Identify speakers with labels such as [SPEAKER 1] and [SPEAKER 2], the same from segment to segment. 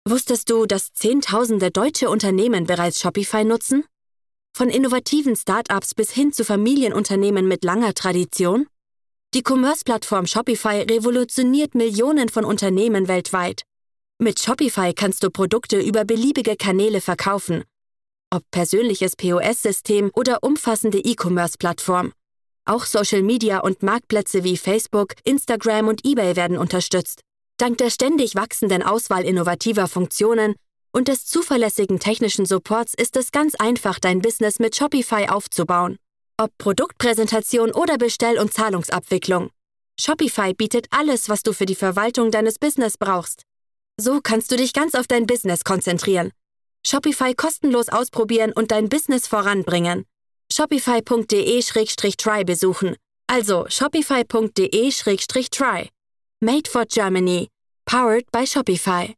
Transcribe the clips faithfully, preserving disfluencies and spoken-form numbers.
[SPEAKER 1] Wusstest du, dass Zehntausende deutsche Unternehmen bereits Shopify nutzen? Von innovativen Start-ups bis hin zu Familienunternehmen mit langer Tradition? Die Commerce-Plattform Shopify revolutioniert Millionen von Unternehmen weltweit. Mit Shopify kannst du Produkte über beliebige Kanäle verkaufen. Ob persönliches P O S-System oder umfassende E-Commerce-Plattform. Auch Social Media und Marktplätze wie Facebook, Instagram und eBay werden unterstützt. Dank der ständig wachsenden Auswahl innovativer Funktionen und des zuverlässigen technischen Supports ist es ganz einfach, dein Business mit Shopify aufzubauen. Ob Produktpräsentation oder Bestell- und Zahlungsabwicklung. Shopify bietet alles, was du für die Verwaltung deines Business brauchst. So kannst du dich ganz auf dein Business konzentrieren. Shopify kostenlos ausprobieren und dein Business voranbringen. shopify punkt de slash try besuchen. Also shopify punkt de slash try. Made for Germany. Powered by Shopify.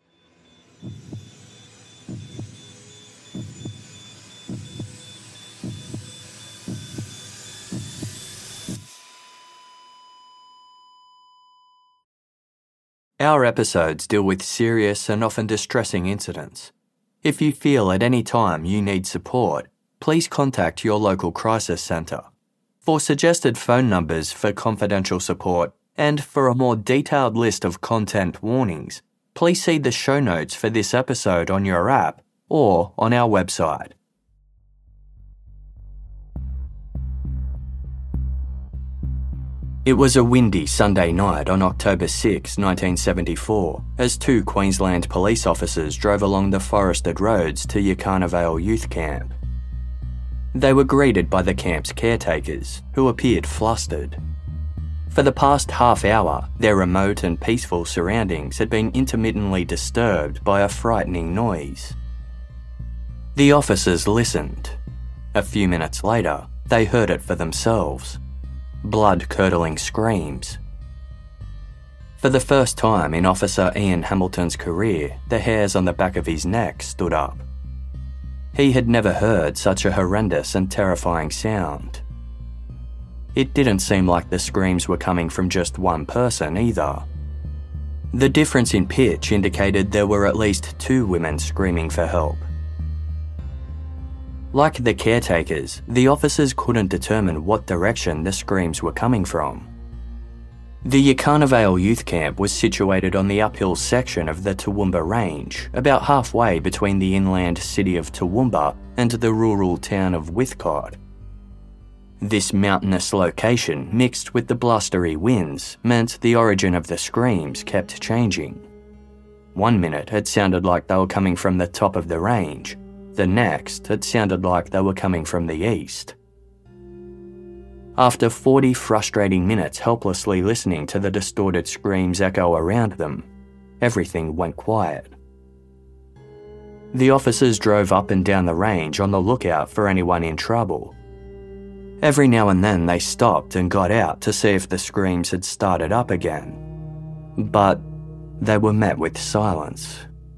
[SPEAKER 2] Our episodes deal with serious and often distressing incidents. If you feel at any time you need support, please contact your local crisis centre. For suggested phone numbers for confidential support and for a more detailed list of content warnings, please see the show notes for this episode on your app or on our website. It was a windy Sunday night on October sixth, nineteen seventy-four, as two Queensland police officers drove along the forested roads to Yakarnavale Youth Camp. They were greeted by the camp's caretakers, who appeared flustered. For the past half hour, their remote and peaceful surroundings had been intermittently disturbed by a frightening noise. The officers listened. A few minutes later, they heard it for themselves. Blood-curdling screams. For the first time in Officer Ian Hamilton's career, the hairs on the back of his neck stood up. He had never heard such a horrendous and terrifying sound. It didn't seem like the screams were coming from just one person either. The difference in pitch indicated there were at least two women screaming for help. Like the caretakers, the officers couldn't determine what direction the screams were coming from. The Yakarnavale Youth Camp was situated on the uphill section of the Toowoomba Range, about halfway between the inland city of Toowoomba and the rural town of Whithcott. This mountainous location, mixed with the blustery winds, meant the origin of the screams kept changing. One minute it sounded like they were coming from the top of the range. The next, it sounded like they were coming from the east. After forty frustrating minutes helplessly listening to the distorted screams echo around them, everything went quiet. The officers drove up and down the range on the lookout for anyone in trouble. Every now and then they stopped and got out to see if the screams had started up again. But they were met with silence.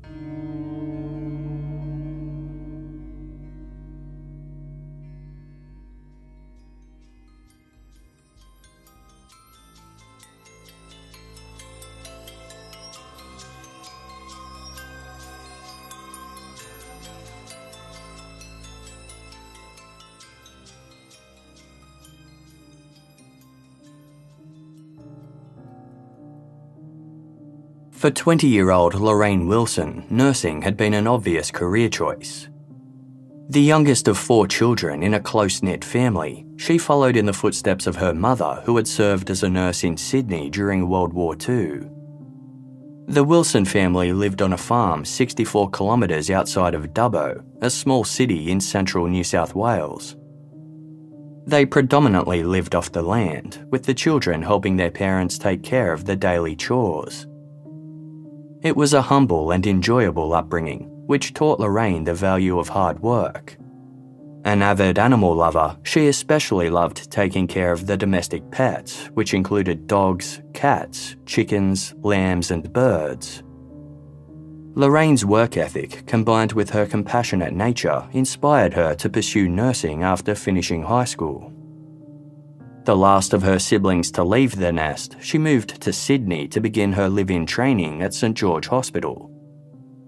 [SPEAKER 2] For twenty-year-old Lorraine Wilson, nursing had been an obvious career choice. The youngest of four children in a close-knit family, she followed in the footsteps of her mother, who had served as a nurse in Sydney during World War Two. The Wilson family lived on a farm sixty-four kilometres outside of Dubbo, a small city in central New South Wales. They predominantly lived off the land, with the children helping their parents take care of the daily chores. It was a humble and enjoyable upbringing, which taught Lorraine the value of hard work. An avid animal lover, she especially loved taking care of the domestic pets, which included dogs, cats, chickens, lambs, and birds. Lorraine's work ethic, combined with her compassionate nature, inspired her to pursue nursing after finishing high school. The last of her siblings to leave the nest, she moved to Sydney to begin her live-in training at St George Hospital.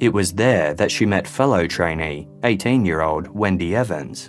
[SPEAKER 2] It was there that she met fellow trainee, eighteen-year-old Wendy Evans.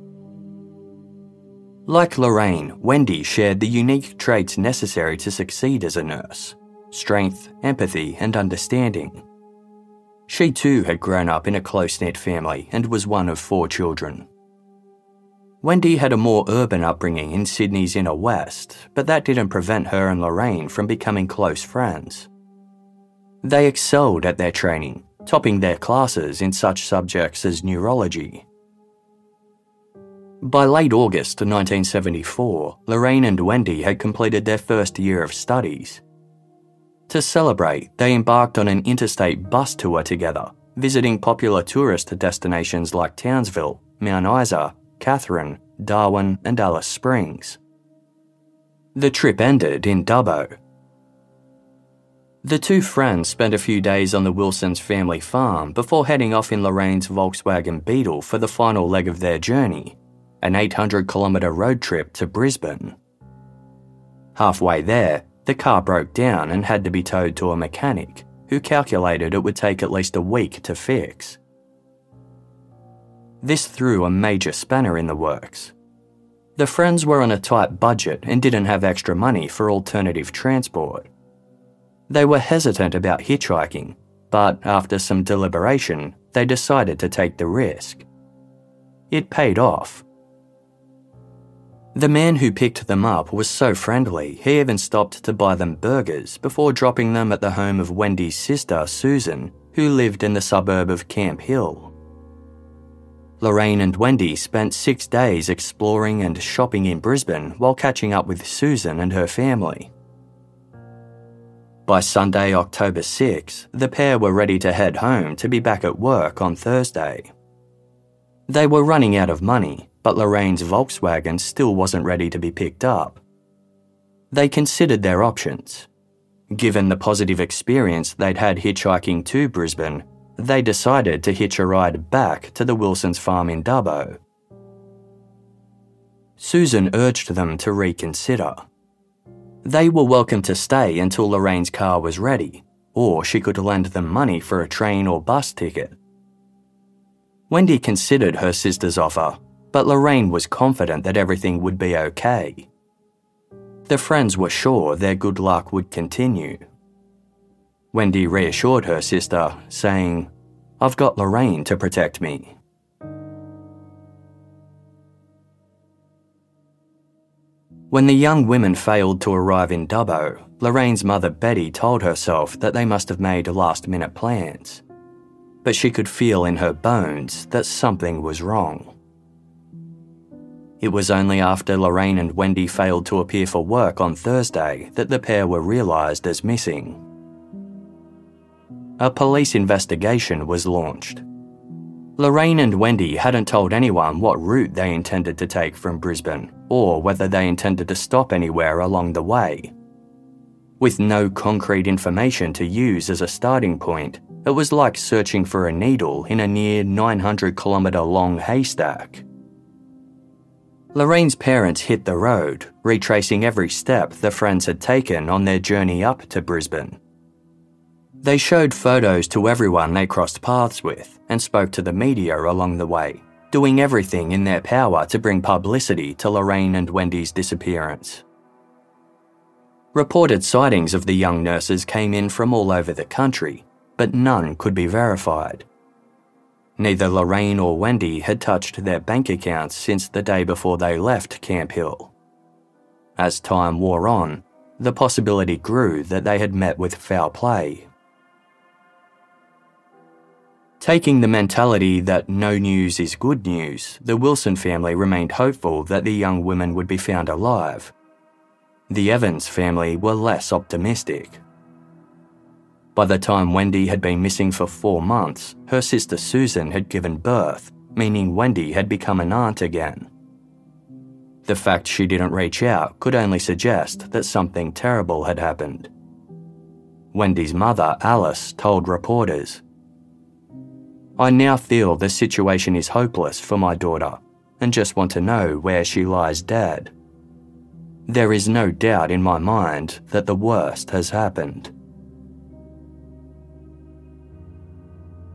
[SPEAKER 2] Like Lorraine, Wendy shared the unique traits necessary to succeed as a nurse: strength, empathy, and understanding. She too had grown up in a close-knit family and was one of four children. Wendy had a more urban upbringing in Sydney's inner west, but that didn't prevent her and Lorraine from becoming close friends. They excelled at their training, topping their classes in such subjects as neurology. By late August nineteen seventy-four, Lorraine and Wendy had completed their first year of studies. To celebrate, they embarked on an interstate bus tour together, visiting popular tourist destinations like Townsville, Mount Isa, Katherine, Darwin, and Alice Springs. The trip ended in Dubbo. The two friends spent a few days on the Wilsons' family farm before heading off in Lorraine's Volkswagen Beetle for the final leg of their journey, an eight hundred kilometre road trip to Brisbane. Halfway there, the car broke down and had to be towed to a mechanic, who calculated it would take at least a week to fix. This threw a major spanner in the works. The friends were on a tight budget and didn't have extra money for alternative transport. They were hesitant about hitchhiking, but after some deliberation, they decided to take the risk. It paid off. The man who picked them up was so friendly, he even stopped to buy them burgers before dropping them at the home of Wendy's sister, Susan, who lived in the suburb of Camp Hill. Lorraine and Wendy spent six days exploring and shopping in Brisbane while catching up with Susan and her family. By Sunday, October sixth, the pair were ready to head home to be back at work on Thursday. They were running out of money, but Lorraine's Volkswagen still wasn't ready to be picked up. They considered their options. Given the positive experience they'd had hitchhiking to Brisbane, they decided to hitch a ride back to the Wilsons' farm in Dubbo. Susan urged them to reconsider. They were welcome to stay until Lorraine's car was ready, or she could lend them money for a train or bus ticket. Wendy considered her sister's offer, but Lorraine was confident that everything would be okay. The friends were sure their good luck would continue. Wendy reassured her sister, saying, "I've got Lorraine to protect me." When the young women failed to arrive in Dubbo, Lorraine's mother Betty told herself that they must have made last-minute plans. But she could feel in her bones that something was wrong. It was only after Lorraine and Wendy failed to appear for work on Thursday that the pair were realised as missing. A police investigation was launched. Lorraine and Wendy hadn't told anyone what route they intended to take from Brisbane, or whether they intended to stop anywhere along the way. With no concrete information to use as a starting point, it was like searching for a needle in a near nine hundred kilometre long haystack. Lorraine's parents hit the road, retracing every step the friends had taken on their journey up to Brisbane. They showed photos to everyone they crossed paths with and spoke to the media along the way, doing everything in their power to bring publicity to Lorraine and Wendy's disappearance. Reported sightings of the young nurses came in from all over the country, but none could be verified. Neither Lorraine or Wendy had touched their bank accounts since the day before they left Camp Hill. As time wore on, the possibility grew that they had met with foul play. Taking the mentality that no news is good news, the Wilson family remained hopeful that the young women would be found alive. The Evans family were less optimistic. By the time Wendy had been missing for four months, her sister Susan had given birth, meaning Wendy had become an aunt again. The fact she didn't reach out could only suggest that something terrible had happened. Wendy's mother, Alice, told reporters, "I now feel the situation is hopeless for my daughter and just want to know where she lies dead. There is no doubt in my mind that the worst has happened."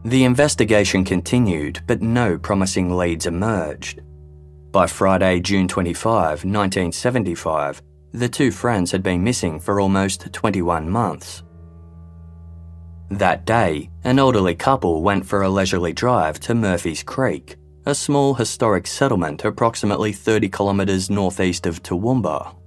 [SPEAKER 2] The investigation continued, but no promising leads emerged. By Friday, June twenty-fifth, nineteen seventy-five, the two friends had been missing for almost twenty-one months. That day, an elderly couple went for a leisurely drive to Murphy's Creek, a small historic settlement approximately thirty kilometres northeast of Toowoomba.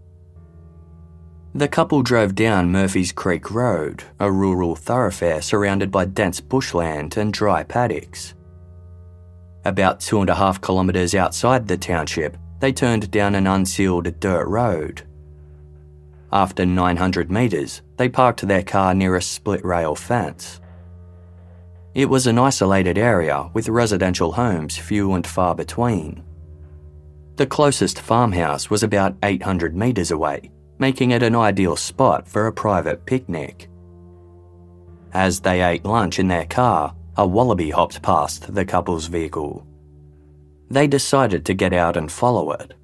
[SPEAKER 2] The couple drove down Murphy's Creek Road, a rural thoroughfare surrounded by dense bushland and dry paddocks. About two and a half kilometres outside the township, they turned down an unsealed dirt road. After nine hundred metres, they parked their car near a split-rail fence. It was an isolated area with residential homes few and far between. The closest farmhouse was about eight hundred metres away, making it an ideal spot for a private picnic. As they ate lunch in their car, a wallaby hopped past the couple's vehicle. They decided to get out and follow it.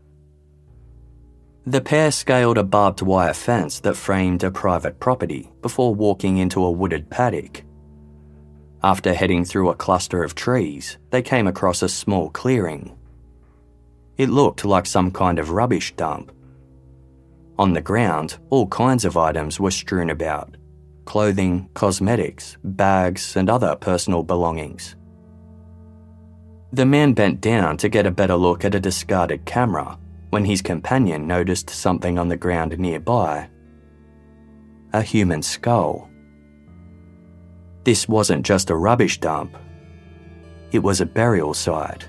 [SPEAKER 2] The pair scaled a barbed wire fence that framed a private property before walking into a wooded paddock. After heading through a cluster of trees, they came across a small clearing. It looked like some kind of rubbish dump. On the ground, all kinds of items were strewn about: clothing, cosmetics, bags, and other personal belongings. The man bent down to get a better look at a discarded camera when his companion noticed something on the ground nearby: a human skull. This wasn't just a rubbish dump. It was a burial site.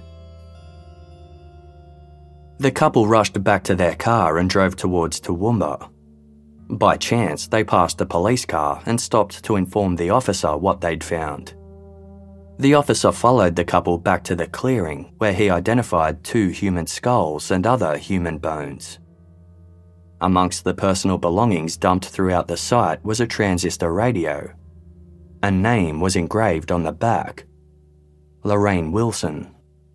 [SPEAKER 2] The couple rushed back to their car and drove towards Toowoomba. By chance, they passed a police car and stopped to inform the officer what they'd found. The officer followed the couple back to the clearing, where he identified two human skulls and other human bones. Amongst the personal belongings dumped throughout the site was a transistor radio. A name was engraved on the back: Lorraine Wilson.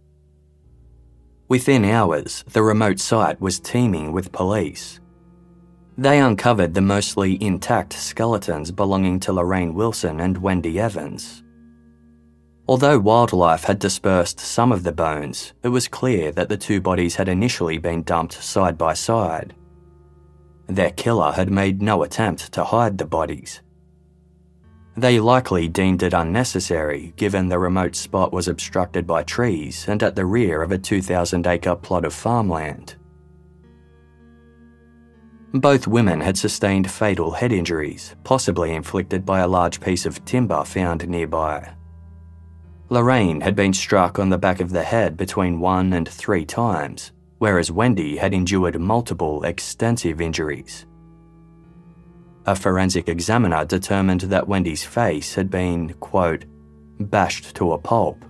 [SPEAKER 2] Within hours, the remote site was teeming with police. They uncovered the mostly intact skeletons belonging to Lorraine Wilson and Wendy Evans. Although wildlife had dispersed some of the bones, it was clear that the two bodies had initially been dumped side by side. Their killer had made no attempt to hide the bodies. They likely deemed it unnecessary, given the remote spot was obstructed by trees and at the rear of a two thousand acre plot of farmland. Both women had sustained fatal head injuries, possibly inflicted by a large piece of timber found nearby. Lorraine had been struck on the back of the head between one and three times, whereas Wendy had endured multiple extensive injuries. A forensic examiner determined that Wendy's face had been, quote, bashed to a pulp.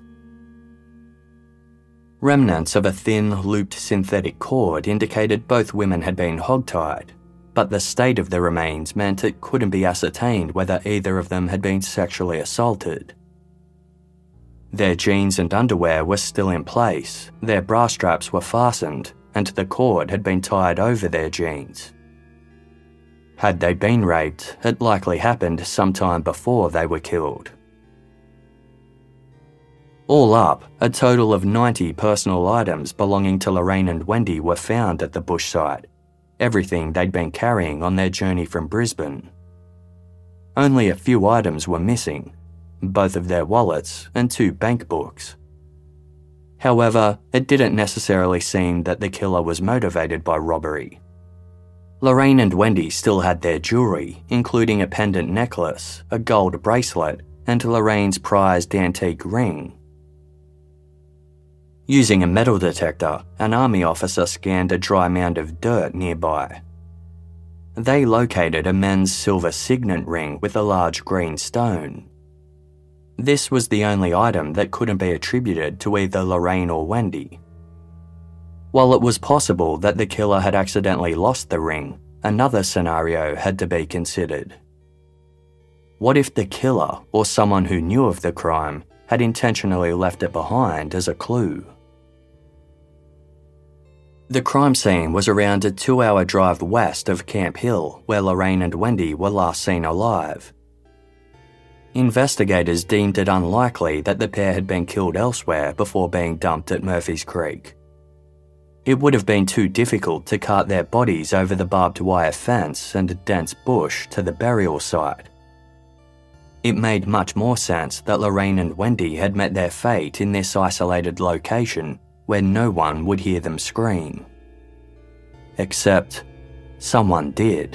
[SPEAKER 2] Remnants of a thin, looped synthetic cord indicated both women had been hogtied, but the state of the remains meant it couldn't be ascertained whether either of them had been sexually assaulted. Their jeans and underwear were still in place, their bra straps were fastened, and the cord had been tied over their jeans. Had they been raped, it likely happened sometime before they were killed. All up, a total of ninety personal items belonging to Lorraine and Wendy were found at the bush site, everything they'd been carrying on their journey from Brisbane. Only a few items were missing, both of their wallets and two bank books. However, it didn't necessarily seem that the killer was motivated by robbery. Lorraine and Wendy still had their jewellery, including a pendant necklace, a gold bracelet, and Lorraine's prized antique ring. Using a metal detector, an army officer scanned a dry mound of dirt nearby. They located a men's silver signet ring with a large green stone. This was the only item that couldn't be attributed to either Lorraine or Wendy. While it was possible that the killer had accidentally lost the ring, another scenario had to be considered. What if the killer, or someone who knew of the crime, had intentionally left it behind as a clue? The crime scene was around a two-hour drive west of Camp Hill, where Lorraine and Wendy were last seen alive. investigators deemed it unlikely that the pair had been killed elsewhere before being dumped at Murphy's Creek. It would have been too difficult to cart their bodies over the barbed wire fence and dense bush to the burial site. It made much more sense that Lorraine and Wendy had met their fate in this isolated location where no one would hear them scream. Except, someone did.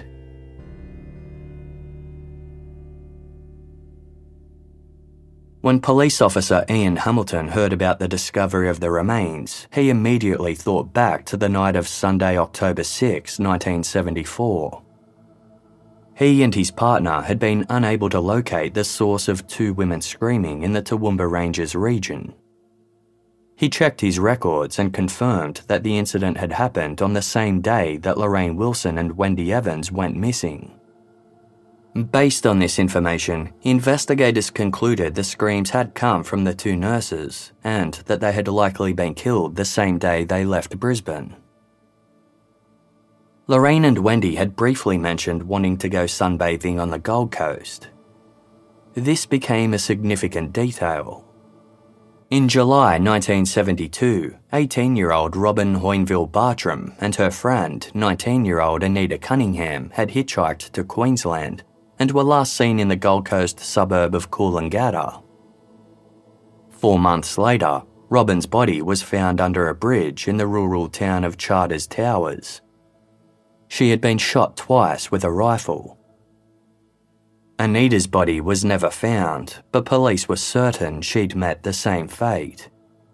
[SPEAKER 2] When police officer Ian Hamilton heard about the discovery of the remains, he immediately thought back to the night of Sunday, October sixth, nineteen seventy-four. He and his partner had been unable to locate the source of two women screaming in the Toowoomba Ranges region. He checked his records and confirmed that the incident had happened on the same day that Lorraine Wilson and Wendy Evans went missing. Based on this information, investigators concluded the screams had come from the two nurses and that they had likely been killed the same day they left Brisbane. Lorraine and Wendy had briefly mentioned wanting to go sunbathing on the Gold Coast. This became a significant detail. In July nineteen seventy-two, eighteen-year-old Robin Hoynville Bartram and her friend, nineteen-year-old Anita Cunningham, had hitchhiked to Queensland and were last seen in the Gold Coast suburb of Coolangatta. Four months later, Robin's body was found under a bridge in the rural town of Charters Towers. She had been shot twice with a rifle. Anita's body was never found, but police were certain she'd met the same fate.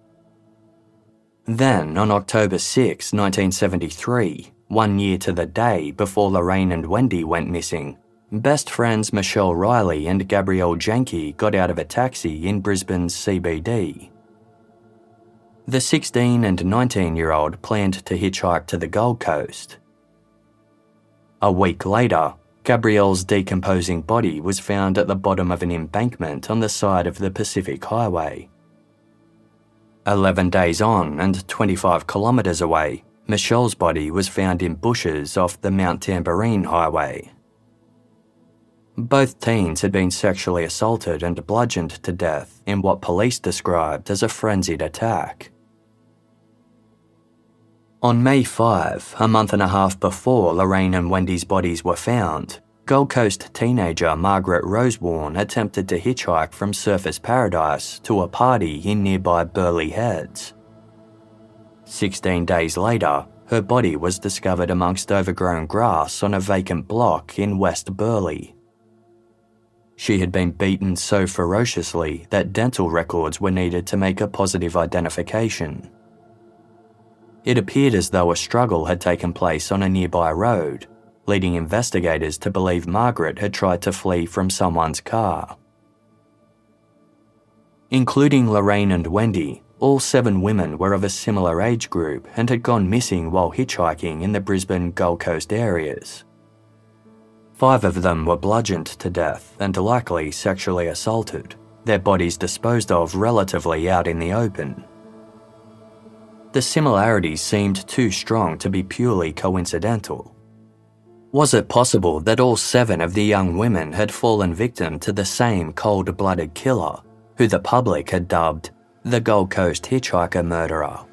[SPEAKER 2] Then, on October sixth, nineteen seventy-three, one year to the day before Lorraine and Wendy went missing, best friends Michelle Riley and Gabrielle Janke got out of a taxi in Brisbane's C B D. The sixteen and nineteen-year-old planned to hitchhike to the Gold Coast. A week later, Gabrielle's decomposing body was found at the bottom of an embankment on the side of the Pacific Highway. Eleven days on and twenty-five kilometres away, Michelle's body was found in bushes off the Mount Tamborine Highway. Both teens had been sexually assaulted and bludgeoned to death in what police described as a frenzied attack. On May fifth, a month and a half before Lorraine and Wendy's bodies were found, Gold Coast teenager Margaret Rosewarne attempted to hitchhike from Surfers Paradise to a party in nearby Burleigh Heads. Sixteen days later, her body was discovered amongst overgrown grass on a vacant block in West Burleigh. She had been beaten so ferociously that dental records were needed to make a positive identification. It appeared as though a struggle had taken place on a nearby road, leading investigators to believe Margaret had tried to flee from someone's car. Including Lorraine and Wendy, all seven women were of a similar age group and had gone missing while hitchhiking in the Brisbane Gold Coast areas. Five of them were bludgeoned to death and likely sexually assaulted, their bodies disposed of relatively out in the open. The similarities seemed too strong to be purely coincidental. Was it possible that all seven of the young women had fallen victim to the same cold-blooded killer, who the public had dubbed the Gold Coast Hitchhiker Murderer?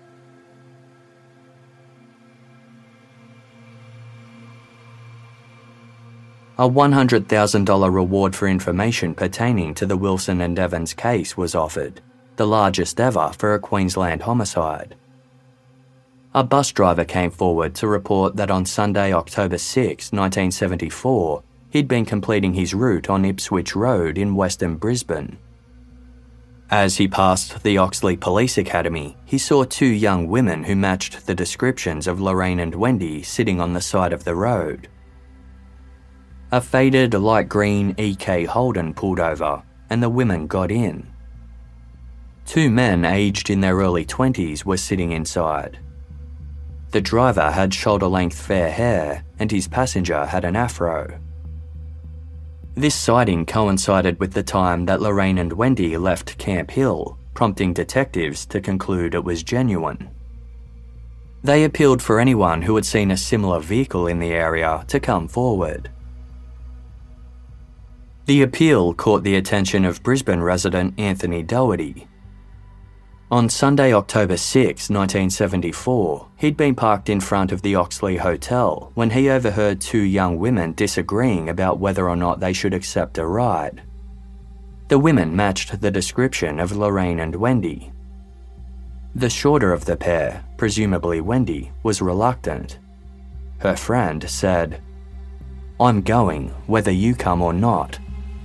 [SPEAKER 2] A one hundred thousand dollars reward for information pertaining to the Wilson and Evans case was offered, the largest ever for a Queensland homicide. A bus driver came forward to report that on Sunday, October sixth, nineteen seventy-four, he'd been completing his route on Ipswich Road in Western Brisbane. As he passed the Oxley Police Academy, he saw two young women who matched the descriptions of Lorraine and Wendy sitting on the side of the road. A faded light green E K Holden pulled over, and the women got in. Two men aged in their early twenties were sitting inside. The driver had shoulder-length fair hair, and his passenger had an afro. This sighting coincided with the time that Lorraine and Wendy left Camp Hill, prompting detectives to conclude it was genuine. They appealed for anyone who had seen a similar vehicle in the area to come forward. The appeal caught the attention of Brisbane resident Anthony Doherty. On Sunday, October sixth, nineteen seventy-four, he'd been parked in front of the Oxley Hotel when he overheard two young women disagreeing about whether or not they should accept a ride. The women matched the description of Lorraine and Wendy. The shorter of the pair, presumably Wendy, was reluctant. Her friend said, "I'm going, whether you come or not."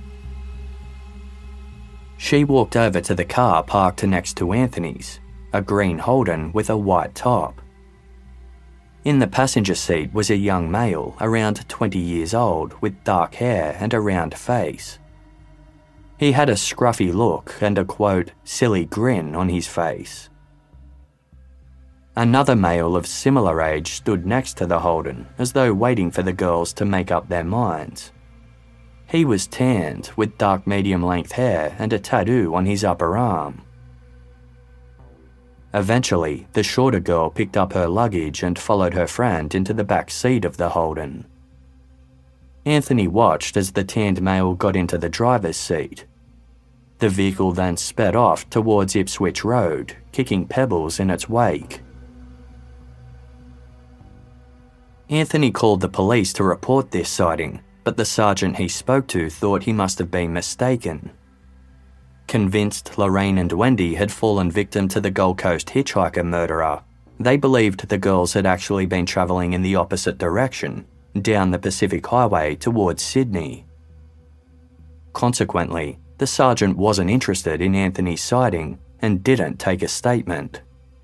[SPEAKER 2] She walked over to the car parked next to Anthony's, a green Holden with a white top. In the passenger seat was a young male around twenty years old with dark hair and a round face. He had a scruffy look and a, quote, silly grin on his face. Another male of similar age stood next to the Holden, as though waiting for the girls to make up their minds. He was tanned, with dark medium-length hair and a tattoo on his upper arm. Eventually, the shorter girl picked up her luggage and followed her friend into the back seat of the Holden. Anthony watched as the tanned male got into the driver's seat. The vehicle then sped off towards Ipswich Road, kicking pebbles in its wake. Anthony called the police to report this sighting, but the sergeant he spoke to thought he must have been mistaken. Convinced Lorraine and Wendy had fallen victim to the Gold Coast hitchhiker murderer, they believed the girls had actually been travelling in the opposite direction, down the Pacific Highway towards Sydney. Consequently, the sergeant wasn't interested in Anthony's sighting and didn't take a statement.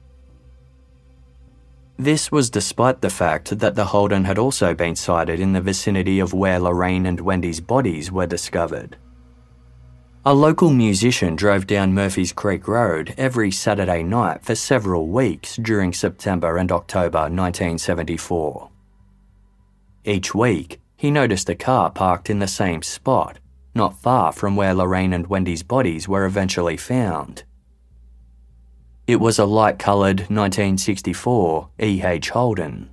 [SPEAKER 2] This was despite the fact that the Holden had also been sighted in the vicinity of where Lorraine and Wendy's bodies were discovered. A local musician drove down Murphy's Creek Road every Saturday night for several weeks during September and October nineteen seventy-four. Each week, he noticed a car parked in the same spot, not far from where Lorraine and Wendy's bodies were eventually found. It was a light-coloured nineteen sixty-four E H Holden.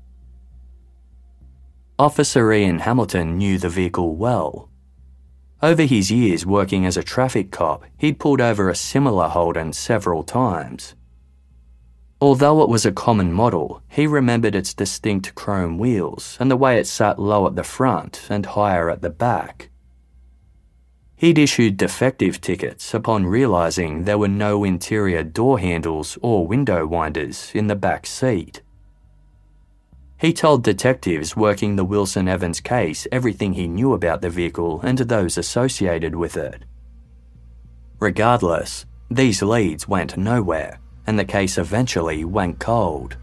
[SPEAKER 2] Officer Ian Hamilton knew the vehicle well. Over his years working as a traffic cop, he'd pulled over a similar Holden several times. Although it was a common model, he remembered its distinct chrome wheels and the way it sat low at the front and higher at the back. He'd issued defective tickets upon realising there were no interior door handles or window winders in the back seat. He told detectives working the Wilson Evans case everything he knew about the vehicle and those associated with it. Regardless, these leads went nowhere, and the case eventually went cold.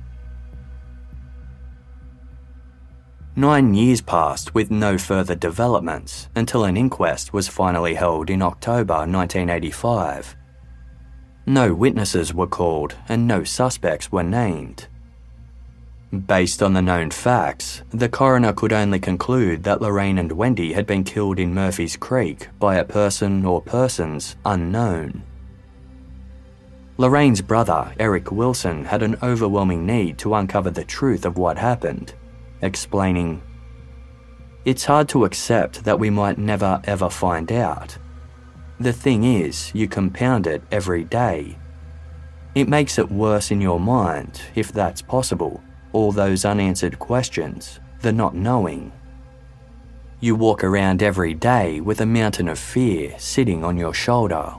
[SPEAKER 2] Nine years passed with no further developments until an inquest was finally held in October nineteen eighty-five. No witnesses were called and no suspects were named. Based on the known facts, the coroner could only conclude that Lorraine and Wendy had been killed in Murphy's Creek by a person or persons unknown. Lorraine's brother, Eric Wilson, had an overwhelming need to uncover the truth of what happened, explaining, "It's hard to accept that we might never ever find out. The thing is, you compound it every day. It makes it worse in your mind, if that's possible, all those unanswered questions, the not knowing. You walk around every day with a mountain of fear sitting on your shoulder."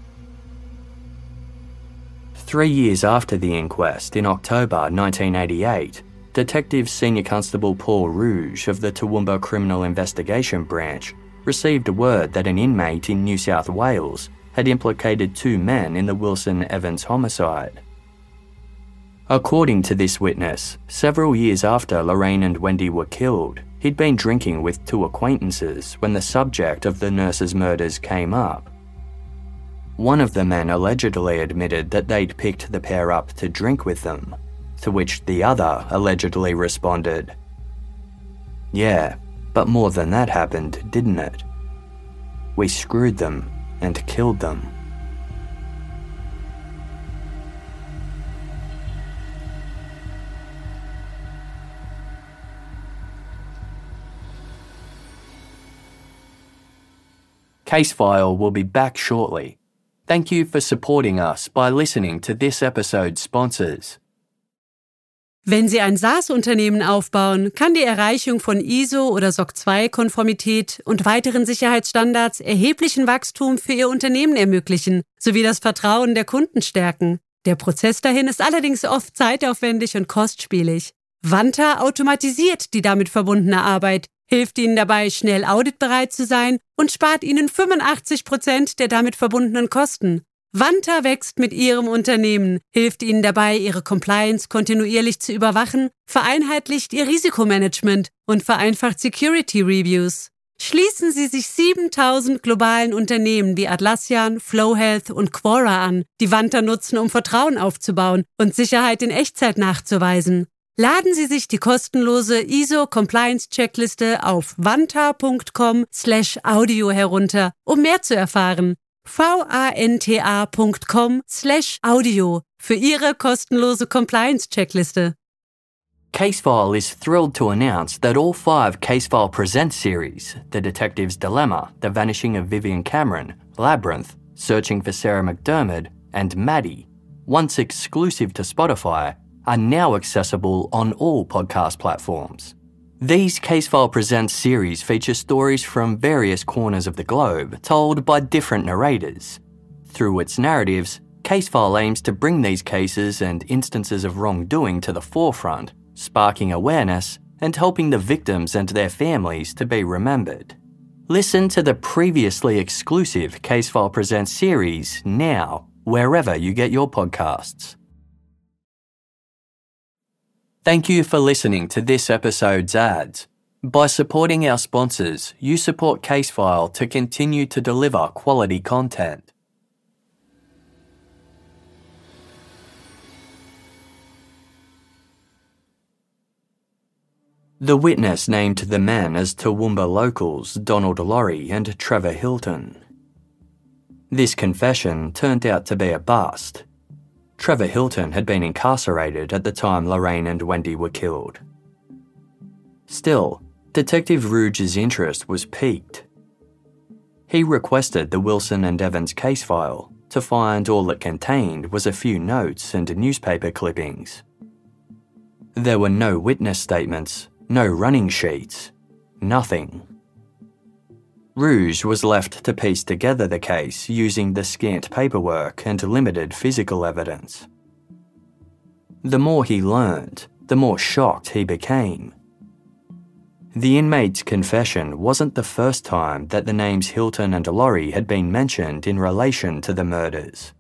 [SPEAKER 2] Three years after the inquest, in October nineteen eighty-eight, Detective Senior Constable Paul Rouge of the Toowoomba Criminal Investigation Branch received word that an inmate in New South Wales had implicated two men in the Wilson Evans homicide. According to this witness, several years after Lorraine and Wendy were killed, he'd been drinking with two acquaintances when the subject of the nurses' murders came up. One of the men allegedly admitted that they'd picked the pair up to drink with them, to which the other allegedly responded, "Yeah, but more than that happened, didn't it? We screwed them and killed them." Casefile will be back shortly. Thank you for supporting us by listening to this episode's sponsors.
[SPEAKER 3] Wenn Sie ein SaaS-Unternehmen aufbauen, kann die Erreichung von I S O- oder S O C zwei Konformität und weiteren Sicherheitsstandards erheblichen Wachstum für Ihr Unternehmen ermöglichen, sowie das Vertrauen der Kunden stärken. Der Prozess dahin ist allerdings oft zeitaufwendig und kostspielig. Vanta automatisiert die damit verbundene Arbeit, hilft Ihnen dabei, schnell auditbereit zu sein und spart Ihnen fünfundachtzig Prozent der damit verbundenen Kosten. Vanta wächst mit Ihrem Unternehmen, hilft Ihnen dabei, Ihre Compliance kontinuierlich zu überwachen, vereinheitlicht Ihr Risikomanagement und vereinfacht Security Reviews. Schließen Sie sich siebentausend globalen Unternehmen wie Atlassian, Flowhealth und Quora an, die Vanta nutzen, um Vertrauen aufzubauen und Sicherheit in Echtzeit nachzuweisen. Laden Sie sich die kostenlose I S O-Compliance-Checkliste auf vanta.com slash audio herunter, um mehr zu erfahren. vanta.com slash audio für Ihre kostenlose Compliance-Checkliste.
[SPEAKER 2] Casefile is thrilled to announce that all five Casefile Presents series, The Detective's Dilemma, The Vanishing of Vivian Cameron, Labyrinth, Searching for Sarah McDermott, and Maddie, once exclusive to Spotify, are now accessible on all podcast platforms. These Casefile Presents series feature stories from various corners of the globe, told by different narrators. Through its narratives, Casefile aims to bring these cases and instances of wrongdoing to the forefront, sparking awareness and helping the victims and their families to be remembered. Listen to the previously exclusive Casefile Presents series now, wherever you get your podcasts. Thank you for listening to this episode's ads. By supporting our sponsors, you support Casefile to continue to deliver quality content. The witness named the men as Toowoomba locals Donald Laurie and Trevor Hilton. This confession turned out to be a bust. Trevor Hilton had been incarcerated at the time Lorraine and Wendy were killed. Still, Detective Rouge's interest was piqued. He requested the Wilson and Evans case file to find all it contained was a few notes and newspaper clippings. There were no witness statements, no running sheets, nothing. Rouge was left to piece together the case using the scant paperwork and limited physical evidence. The more he learned, the more shocked he became. The inmate's confession wasn't the first time that the names Hilton and Laurie had been mentioned in relation to the murders.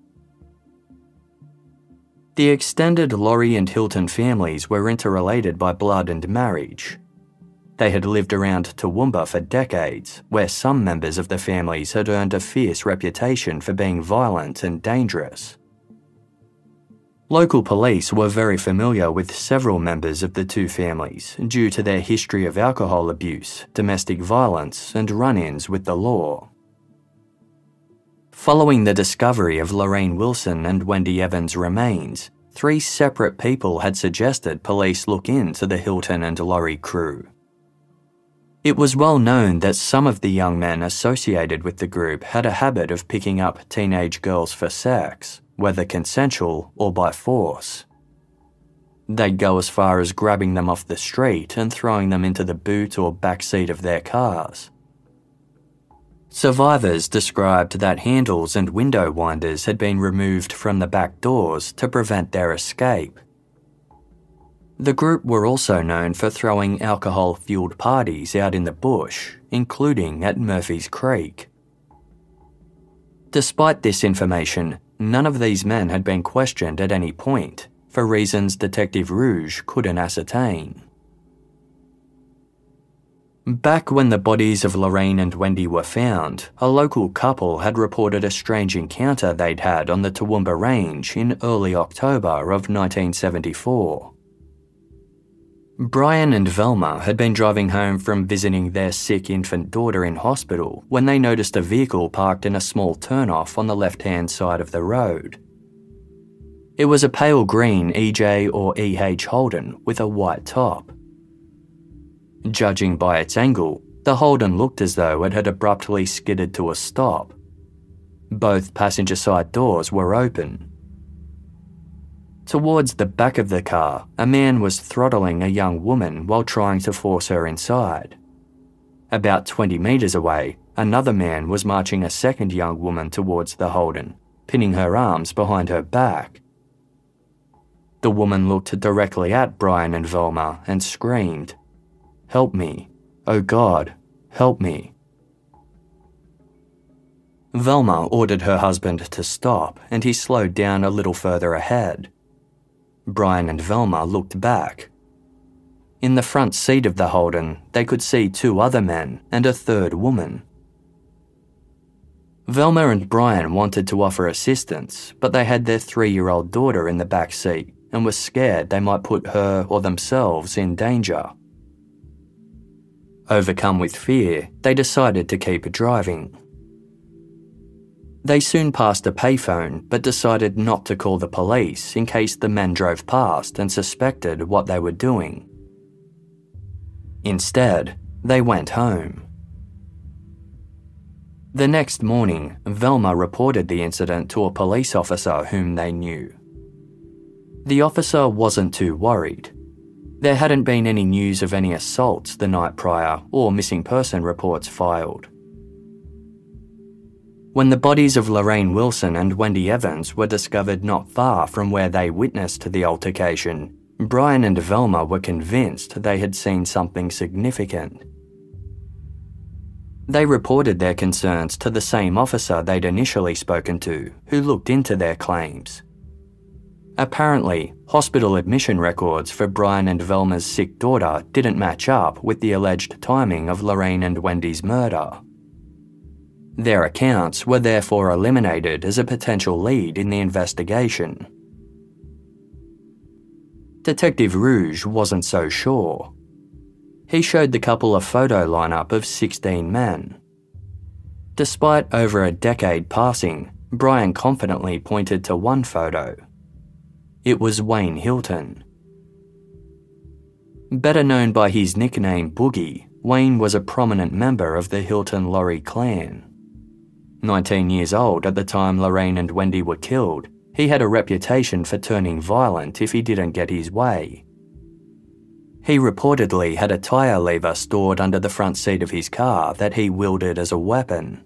[SPEAKER 2] The extended Laurie and Hilton families were interrelated by blood and marriage. They had lived around Toowoomba for decades, where some members of the families had earned a fierce reputation for being violent and dangerous. Local police were very familiar with several members of the two families due to their history of alcohol abuse, domestic violence, and run-ins with the law. Following the discovery of Lorraine Wilson and Wendy Evans' remains, three separate people had suggested police look into the Hilton and Laurie crew. It was well known that some of the young men associated with the group had a habit of picking up teenage girls for sex, whether consensual or by force. They'd go as far as grabbing them off the street and throwing them into the boot or back seat of their cars. Survivors described that handles and window winders had been removed from the back doors to prevent their escape. The group were also known for throwing alcohol-fueled parties out in the bush, including at Murphy's Creek. Despite this information, none of these men had been questioned at any point, for reasons Detective Rouge couldn't ascertain. Back when the bodies of Lorraine and Wendy were found, a local couple had reported a strange encounter they'd had on the Toowoomba Range in early October of nineteen seventy-four. Brian and Velma had been driving home from visiting their sick infant daughter in hospital when they noticed a vehicle parked in a small turnoff on the left-hand side of the road. It was a pale green E J or E H Holden with a white top. Judging by its angle, The Holden looked as though it had abruptly skidded to a stop. Both passenger side doors were open. Towards the back of the car, a man was throttling a young woman while trying to force her inside. About twenty metres away, another man was marching a second young woman towards the Holden, pinning her arms behind her back. The woman looked directly at Brian and Velma and screamed, "Help me! Oh God, help me!" Velma ordered her husband to stop, and he slowed down a little further ahead. Brian and Velma looked back. In the front seat of the Holden, they could see two other men and a third woman. Velma and Brian wanted to offer assistance, but they had their three-year-old daughter in the back seat and were scared they might put her or themselves in danger. Overcome with fear, they decided to keep driving. They soon passed a payphone but decided not to call the police in case the men drove past and suspected what they were doing. Instead, they went home. The next morning, Velma reported the incident to a police officer whom they knew. The officer wasn't too worried. There hadn't been any news of any assaults the night prior or missing person reports filed. When the bodies of Lorraine Wilson and Wendy Evans were discovered not far from where they witnessed the altercation, Brian and Velma were convinced they had seen something significant. They reported their concerns to the same officer they'd initially spoken to, who looked into their claims. Apparently, hospital admission records for Brian and Velma's sick daughter didn't match up with the alleged timing of Lorraine and Wendy's murder. Their accounts were therefore eliminated as a potential lead in the investigation. Detective Rouge wasn't so sure. He showed the couple a photo lineup of sixteen men. Despite over a decade passing, Brian confidently pointed to one photo. It was Wayne Hilton. Better known by his nickname Boogie, Wayne was a prominent member of the Hilton-Laurie clan. nineteen years old at the time Lorraine and Wendy were killed, he had a reputation for turning violent if he didn't get his way. He reportedly had a tyre lever stored under the front seat of his car that he wielded as a weapon.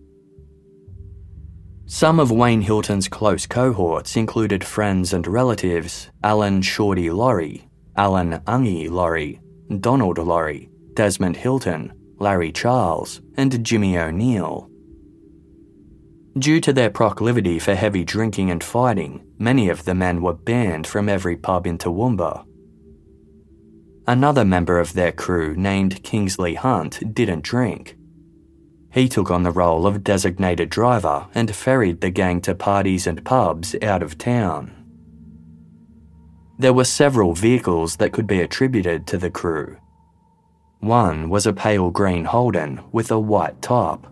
[SPEAKER 2] Some of Wayne Hilton's close cohorts included friends and relatives Alan Shorty Laurie, Alan Ungie Laurie, Donald Laurie, Desmond Hilton, Larry Charles, and Jimmy O'Neill. Due to their proclivity for heavy drinking and fighting, many of the men were banned from every pub in Toowoomba. Another member of their crew, named Kingsley Hunt, didn't drink. He took on the role of designated driver and ferried the gang to parties and pubs out of town. There were several vehicles that could be attributed to the crew. One was a pale green Holden with a white top.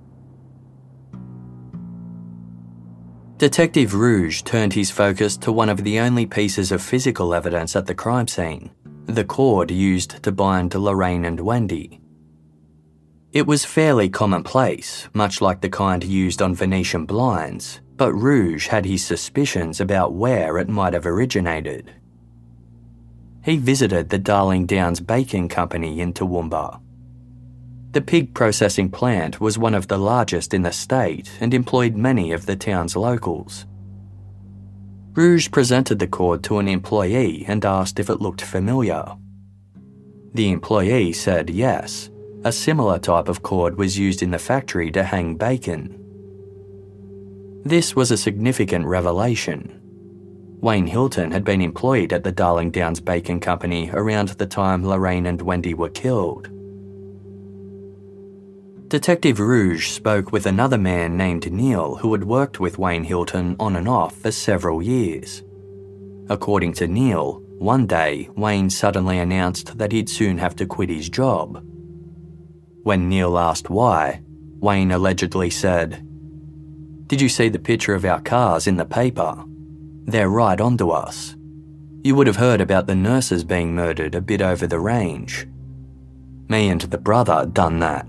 [SPEAKER 2] Detective Rouge turned his focus to one of the only pieces of physical evidence at the crime scene, the cord used to bind Lorraine and Wendy. It was fairly commonplace, much like the kind used on Venetian blinds, but Rouge had his suspicions about where it might have originated. He visited the Darling Downs Bacon Company in Toowoomba. The pig processing plant was one of the largest in the state and employed many of the town's locals. Rouge presented the cord to an employee and asked if it looked familiar. The employee said yes. A similar type of cord was used in the factory to hang bacon. This was a significant revelation. Wayne Hilton had been employed at the Darling Downs Bacon Company around the time Lorraine and Wendy were killed. Detective Rouge spoke with another man named Neil who had worked with Wayne Hilton on and off for several years. According to Neil, one day Wayne suddenly announced that he'd soon have to quit his job. When Neil asked why, Wayne allegedly said, "Did you see the picture of our cars in the paper? They're right onto us. You would have heard about the nurses being murdered a bit over the range. Me and the brother done that.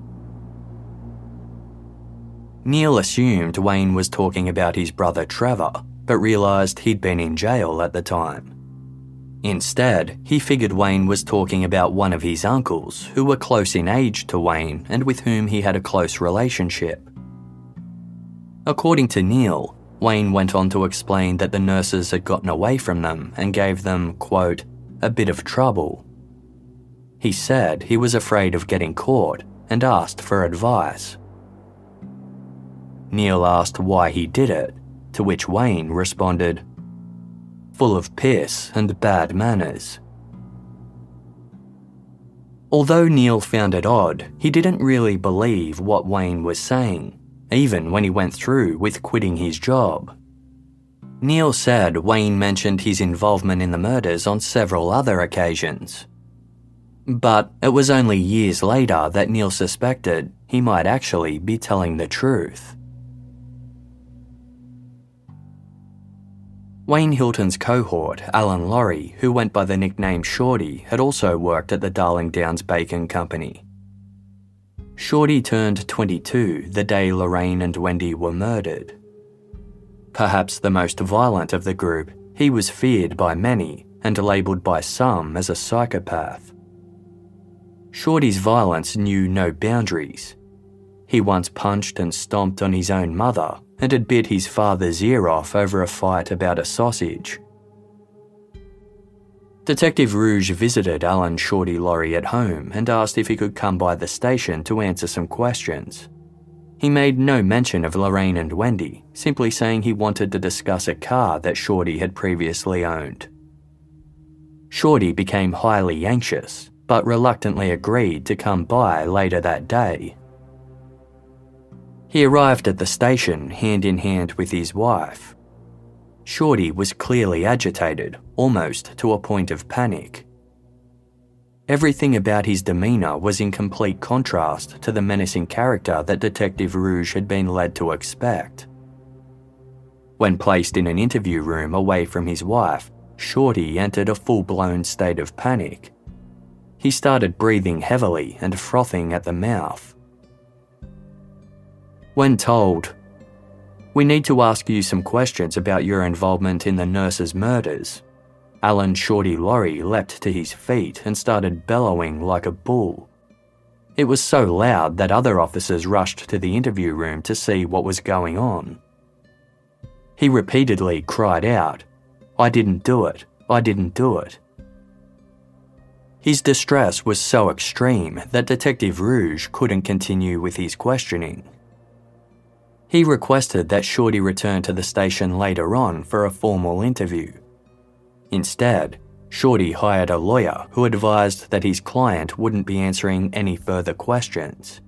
[SPEAKER 2] Neil assumed Wayne was talking about his brother Trevor, but realised he'd been in jail at the time. Instead, he figured Wayne was talking about one of his uncles who were close in age to Wayne and with whom he had a close relationship. According to Neil, Wayne went on to explain that the nurses had gotten away from them and gave them, quote, a bit of trouble. He said he was afraid of getting caught and asked for advice. Neil asked why he did it, to which Wayne responded, full of piss and bad manners. Although Neil found it odd, he didn't really believe what Wayne was saying, even when he went through with quitting his job. Neil said Wayne mentioned his involvement in the murders on several other occasions. But it was only years later that Neil suspected he might actually be telling the truth. Wayne Hilton's cohort, Alan Laurie, who went by the nickname Shorty, had also worked at the Darling Downs Bacon Company. Shorty turned twenty-two the day Lorraine and Wendy were murdered. Perhaps the most violent of the group, he was feared by many and labelled by some as a psychopath. Shorty's violence knew no boundaries. He once punched and stomped on his own mother and had bit his father's ear off over a fight about a sausage. Detective Rouge visited Alan Shorty Laurie at home and asked if he could come by the station to answer some questions. He made no mention of Lorraine and Wendy, simply saying he wanted to discuss a car that Shorty had previously owned. Shorty became highly anxious, but reluctantly agreed to come by later that day. He arrived at the station hand in hand with his wife. Shorty was clearly agitated, almost to a point of panic. Everything about his demeanour was in complete contrast to the menacing character that Detective Rouge had been led to expect. When placed in an interview room away from his wife, Shorty entered a full-blown state of panic. He started breathing heavily and frothing at the mouth. When told, "We need to ask you some questions about your involvement in the nurses' murders," Alan Shorty Laurie leapt to his feet and started bellowing like a bull. It was so loud that other officers rushed to the interview room to see what was going on. He repeatedly cried out, "I didn't do it, I didn't do it." His distress was so extreme that Detective Rouge couldn't continue with his questioning. He requested that Shorty return to the station later on for a formal interview. Instead, Shorty hired a lawyer who advised that his client wouldn't be answering any further questions.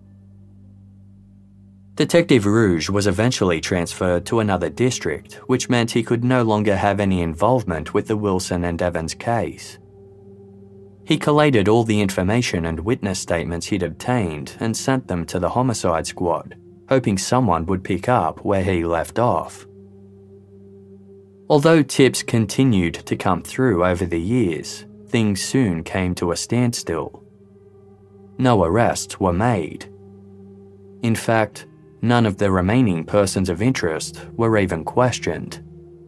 [SPEAKER 2] Detective Rouge was eventually transferred to another district, which meant he could no longer have any involvement with the Wilson and Evans case. He collated all the information and witness statements he'd obtained and sent them to the homicide squad, hoping someone would pick up where he left off. Although tips continued to come through over the years, things soon came to a standstill. No arrests were made. In fact, none of the remaining persons of interest were even questioned.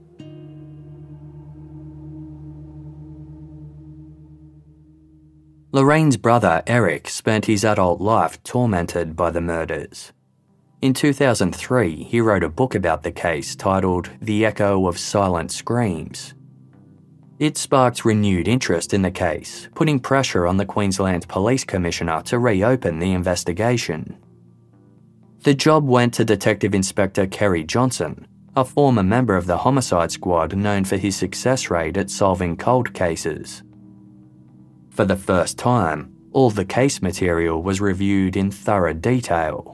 [SPEAKER 2] Lorraine's brother Eric spent his adult life tormented by the murders. In two thousand three, he wrote a book about the case titled The Echo of Silent Screams. It sparked renewed interest in the case, putting pressure on the Queensland Police Commissioner to reopen the investigation. The job went to Detective Inspector Kerry Johnson, a former member of the homicide squad known for his success rate at solving cold cases. For the first time, all the case material was reviewed in thorough detail.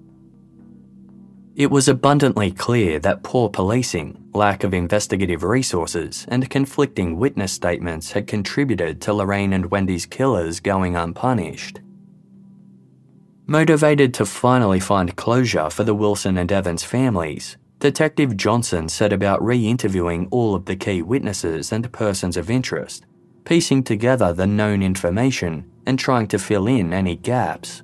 [SPEAKER 2] It was abundantly clear that poor policing, lack of investigative resources, and conflicting witness statements had contributed to Lorraine and Wendy's killers going unpunished. Motivated to finally find closure for the Wilson and Evans families, Detective Johnson set about re-interviewing all of the key witnesses and persons of interest, piecing together the known information and trying to fill in any gaps.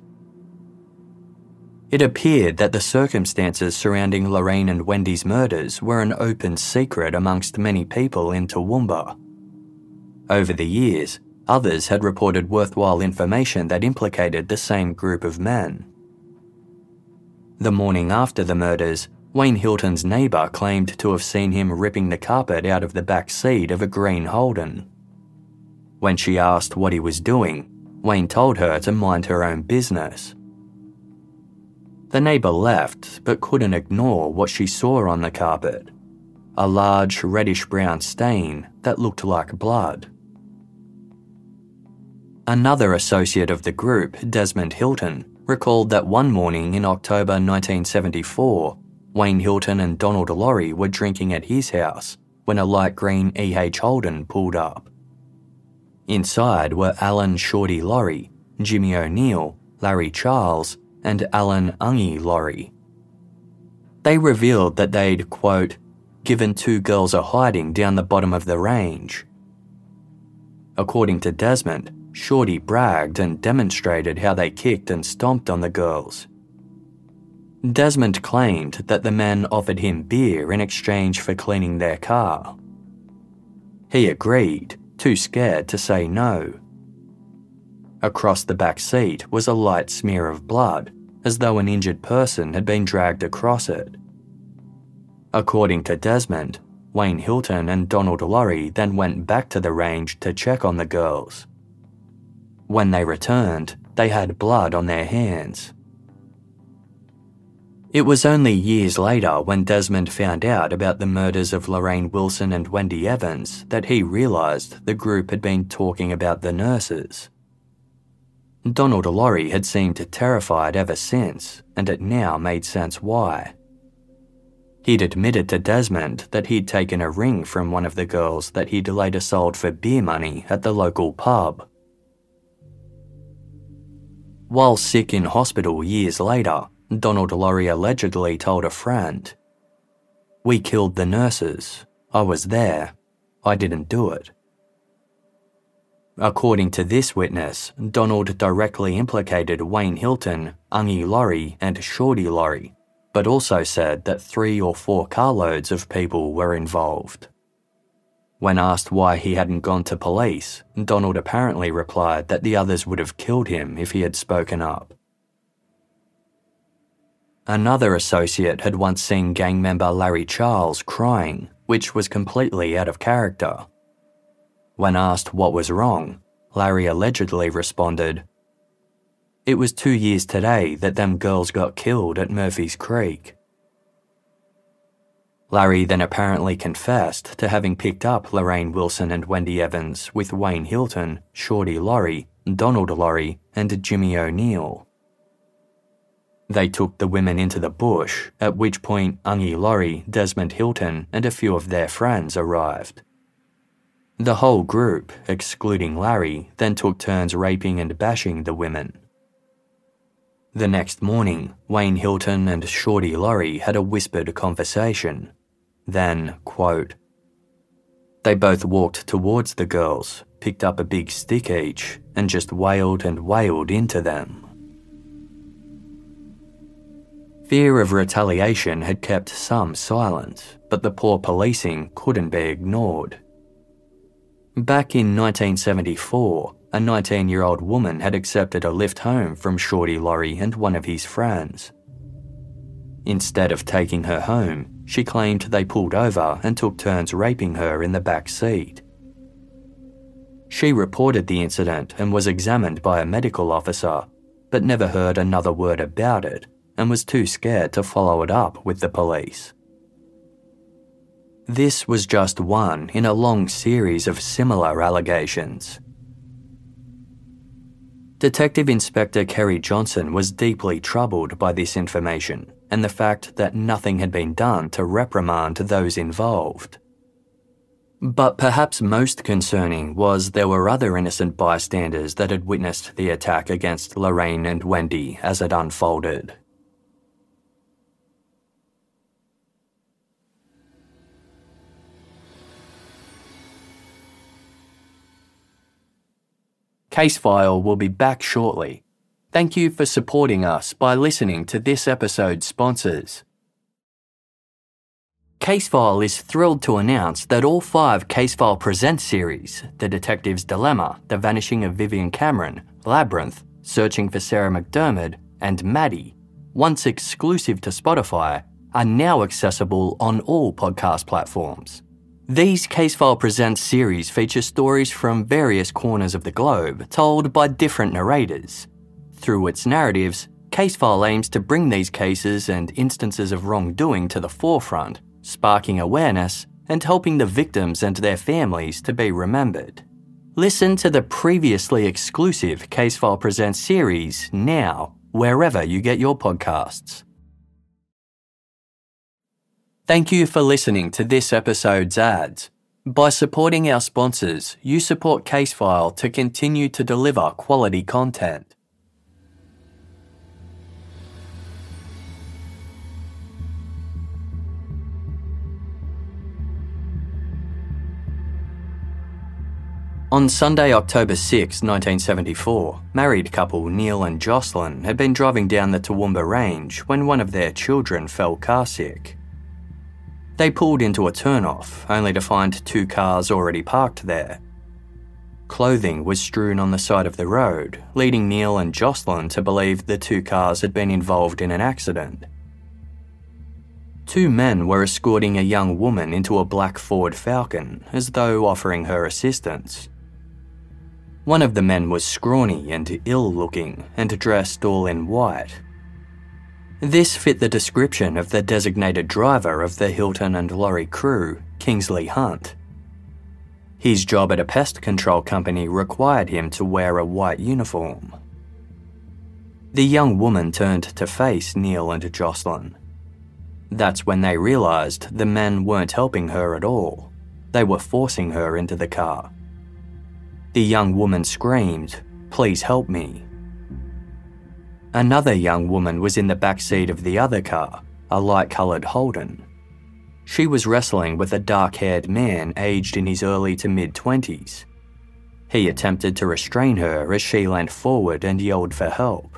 [SPEAKER 2] It appeared that the circumstances surrounding Lorraine and Wendy's murders were an open secret amongst many people in Toowoomba. Over the years, others had reported worthwhile information that implicated the same group of men. The morning after the murders, Wayne Hilton's neighbour claimed to have seen him ripping the carpet out of the back seat of a green Holden. When she asked what he was doing, Wayne told her to mind her own business. The neighbour left, but couldn't ignore what she saw on the carpet, a large reddish-brown stain that looked like blood. Another associate of the group, Desmond Hilton, recalled that one morning in October nineteen seventy-four, Wayne Hilton and Donald Laurie were drinking at his house when a light green E H Holden pulled up. Inside were Alan Shorty Laurie, Jimmy O'Neill, Larry Charles, and Alan Ungie Laurie. They revealed that they'd, quote, given two girls a hiding down the bottom of the range. According to Desmond, Shorty bragged and demonstrated how they kicked and stomped on the girls. Desmond claimed that the men offered him beer in exchange for cleaning their car. He agreed, too scared to say no. Across the back seat was a light smear of blood, as though an injured person had been dragged across it. According to Desmond, Wayne Hilton and Donald Laurie then went back to the range to check on the girls. When they returned, they had blood on their hands. It was only years later when Desmond found out about the murders of Lorraine Wilson and Wendy Evans that he realised the group had been talking about the nurses. Donald Laurie had seemed terrified ever since, and it now made sense why. He'd admitted to Desmond that he'd taken a ring from one of the girls that he'd later sold for beer money at the local pub. While sick in hospital years later, Donald Laurie allegedly told a friend, "We killed the nurses. I was there. I didn't do it." According to this witness, Donald directly implicated Wayne Hilton, Ungie Laurie, and Shorty Laurie, but also said that three or four carloads of people were involved. When asked why he hadn't gone to police, Donald apparently replied that the others would have killed him if he had spoken up. Another associate had once seen gang member Larry Charles crying, which was completely out of character. When asked what was wrong, Larry allegedly responded, "It was two years today that them girls got killed at Murphy's Creek." Larry then apparently confessed to having picked up Lorraine Wilson and Wendy Evans with Wayne Hilton, Shorty Laurie, Donald Laurie, and Jimmy O'Neill. They took the women into the bush, at which point Ungie Laurie, Desmond Hilton, and a few of their friends arrived. The whole group, excluding Larry, then took turns raping and bashing the women. The next morning, Wayne Hilton and Shorty Laurie had a whispered conversation. Then, quote, "They both walked towards the girls, picked up a big stick each, and just wailed and wailed into them." Fear of retaliation had kept some silent, but the poor policing couldn't be ignored. Back in nineteen seventy-four, a nineteen-year-old woman had accepted a lift home from Shorty Laurie and one of his friends. Instead of taking her home, she claimed they pulled over and took turns raping her in the back seat. She reported the incident and was examined by a medical officer, but never heard another word about it and was too scared to follow it up with the police. This was just one in a long series of similar allegations. Detective Inspector Kerry Johnson was deeply troubled by this information and the fact that nothing had been done to reprimand those involved. But perhaps most concerning was there were other innocent bystanders that had witnessed the attack against Lorraine and Wendy as it unfolded. Casefile will be back shortly. Thank you for supporting us by listening to this episode's sponsors. Casefile is thrilled to announce that all five Casefile Presents series, The Detective's Dilemma, The Vanishing of Vivian Cameron, Labyrinth, Searching for Sarah McDermott, and Maddie, once exclusive to Spotify, are now accessible on all podcast platforms. These Casefile Presents series feature stories from various corners of the globe, told by different narrators. Through its narratives, Casefile aims to bring these cases and instances of wrongdoing to the forefront, sparking awareness and helping the victims and their families to be remembered. Listen to the previously exclusive Casefile Presents series now, wherever you get your podcasts. Thank you for listening to this episode's ads. By supporting our sponsors, you support Casefile to continue to deliver quality content. On Sunday, October sixth, nineteen seventy-four, married couple Neil and Jocelyn had been driving down the Toowoomba Range when one of their children fell car-sick. They pulled into a turnoff, only to find two cars already parked there. Clothing was strewn on the side of the road, leading Neil and Jocelyn to believe the two cars had been involved in an accident. Two men were escorting a young woman into a black Ford Falcon, as though offering her assistance. One of the men was scrawny and ill-looking and dressed all in white. This fit the description of the designated driver of the Hilton and Laurie crew, Kingsley Hunt. His job at a pest control company required him to wear a white uniform. The young woman turned to face Neil and Jocelyn. That's when they realised the men weren't helping her at all. They were forcing her into the car. The young woman screamed, "Please help me." Another young woman was in the back seat of the other car, a light-coloured Holden. She was wrestling with a dark-haired man aged in his early to mid-twenties. He attempted to restrain her as she leant forward and yelled for help.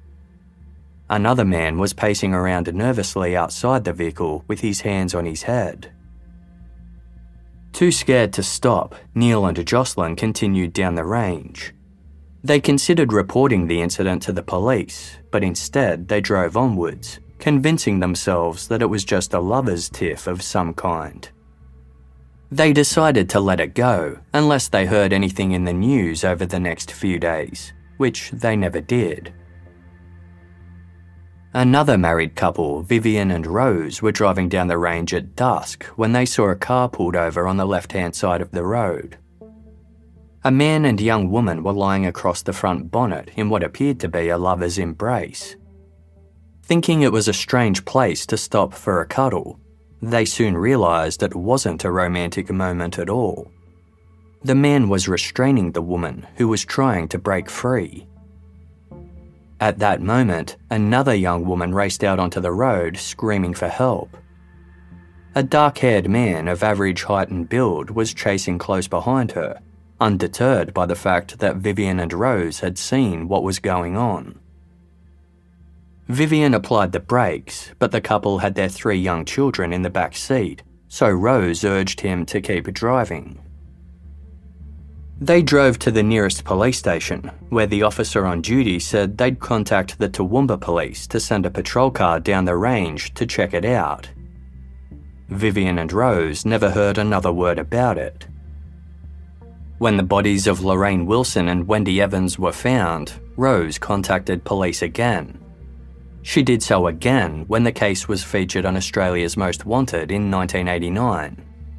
[SPEAKER 2] Another man was pacing around nervously outside the vehicle with his hands on his head. Too scared to stop, Neil and Jocelyn continued down the range. They considered reporting the incident to the police, but instead they drove onwards, convincing themselves that it was just a lover's tiff of some kind. They decided to let it go unless they heard anything in the news over the next few days, which they never did. Another married couple, Vivian and Rose, were driving down the range at dusk when they saw a car pulled over on the left-hand side of the road. A man and young woman were lying across the front bonnet in what appeared to be a lover's embrace. Thinking it was a strange place to stop for a cuddle, they soon realised it wasn't a romantic moment at all. The man was restraining the woman who was trying to break free. At that moment, another young woman raced out onto the road screaming for help. A dark-haired man of average height and build was chasing close behind her, undeterred by the fact that Vivian and Rose had seen what was going on. Vivian applied the brakes, but the couple had their three young children in the back seat, so Rose urged him to keep driving. They drove to the nearest police station, where the officer on duty said they'd contact the Toowoomba police to send a patrol car down the range to check it out. Vivian and Rose never heard another word about it. When the bodies of Lorraine Wilson and Wendy Evans were found, Rose contacted police again. She did so again when the case was featured on Australia's Most Wanted in nineteen eighty-nine.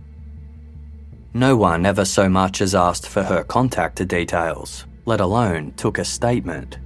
[SPEAKER 2] No one ever so much as asked for her contact details, let alone took a statement.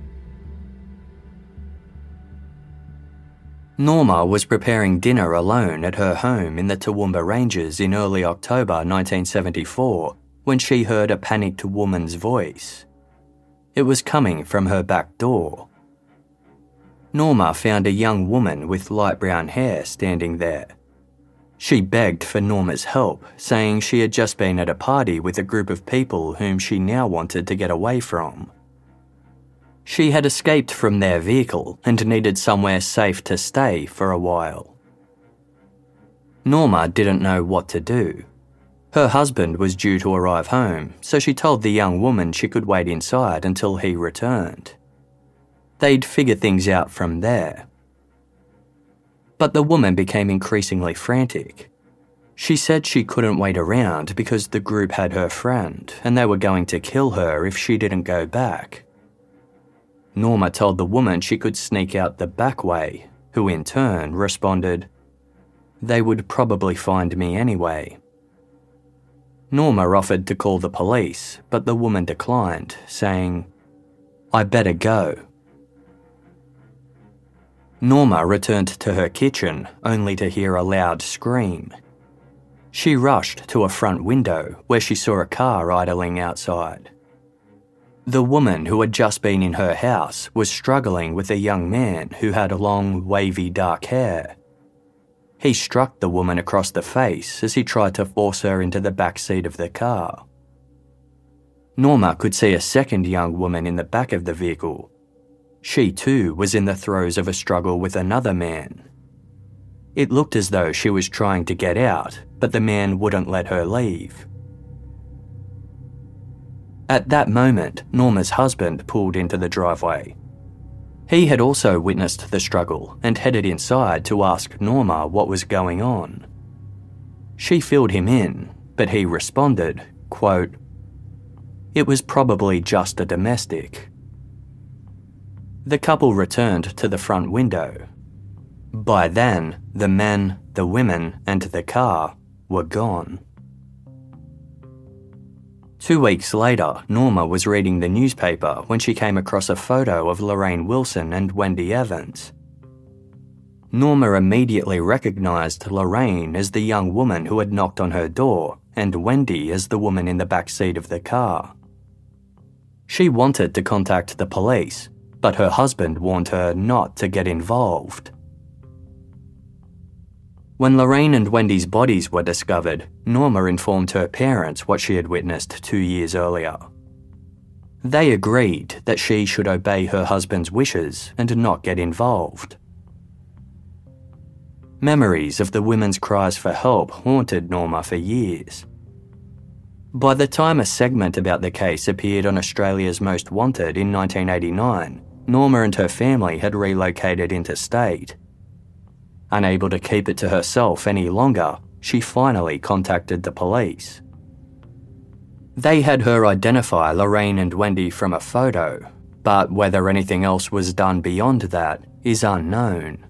[SPEAKER 2] Norma was preparing dinner alone at her home in the Toowoomba Ranges in early October nineteen seventy-four when she heard a panicked woman's voice. It was coming from her back door. Norma found a young woman with light brown hair standing there. She begged for Norma's help, saying she had just been at a party with a group of people whom she now wanted to get away from. She had escaped from their vehicle and needed somewhere safe to stay for a while. Norma didn't know what to do. Her husband was due to arrive home, so she told the young woman she could wait inside until he returned. They'd figure things out from there. But the woman became increasingly frantic. She said she couldn't wait around because the group had her friend and they were going to kill her if she didn't go back. Norma told the woman she could sneak out the back way, who in turn responded, "They would probably find me anyway." Norma offered to call the police, but the woman declined, saying, "I better go." Norma returned to her kitchen only to hear a loud scream. She rushed to a front window where she saw a car idling outside. The woman who had just been in her house was struggling with a young man who had long, wavy dark hair. He struck the woman across the face as he tried to force her into the back seat of the car. Norma could see a second young woman in the back of the vehicle. She too was in the throes of a struggle with another man. It looked as though she was trying to get out, but the man wouldn't let her leave. At that moment, Norma's husband pulled into the driveway. He had also witnessed the struggle and headed inside to ask Norma what was going on. She filled him in, but he responded, quote, "It was probably just a domestic." The couple returned to the front window. By then, the men, the women, and the car were gone. Two weeks later, Norma was reading the newspaper when she came across a photo of Lorraine Wilson and Wendy Evans. Norma immediately recognised Lorraine as the young woman who had knocked on her door and Wendy as the woman in the back seat of the car. She wanted to contact the police, but her husband warned her not to get involved. When Lorraine and Wendy's bodies were discovered, Norma informed her parents what she had witnessed two years earlier. They agreed that she should obey her husband's wishes and not get involved. Memories of the women's cries for help haunted Norma for years. By the time a segment about the case appeared on Australia's Most Wanted in nineteen eighty-nine, Norma and her family had relocated interstate. Unable to keep it to herself any longer, she finally contacted the police. They had her identify Lorraine and Wendy from a photo, but whether anything else was done beyond that is unknown.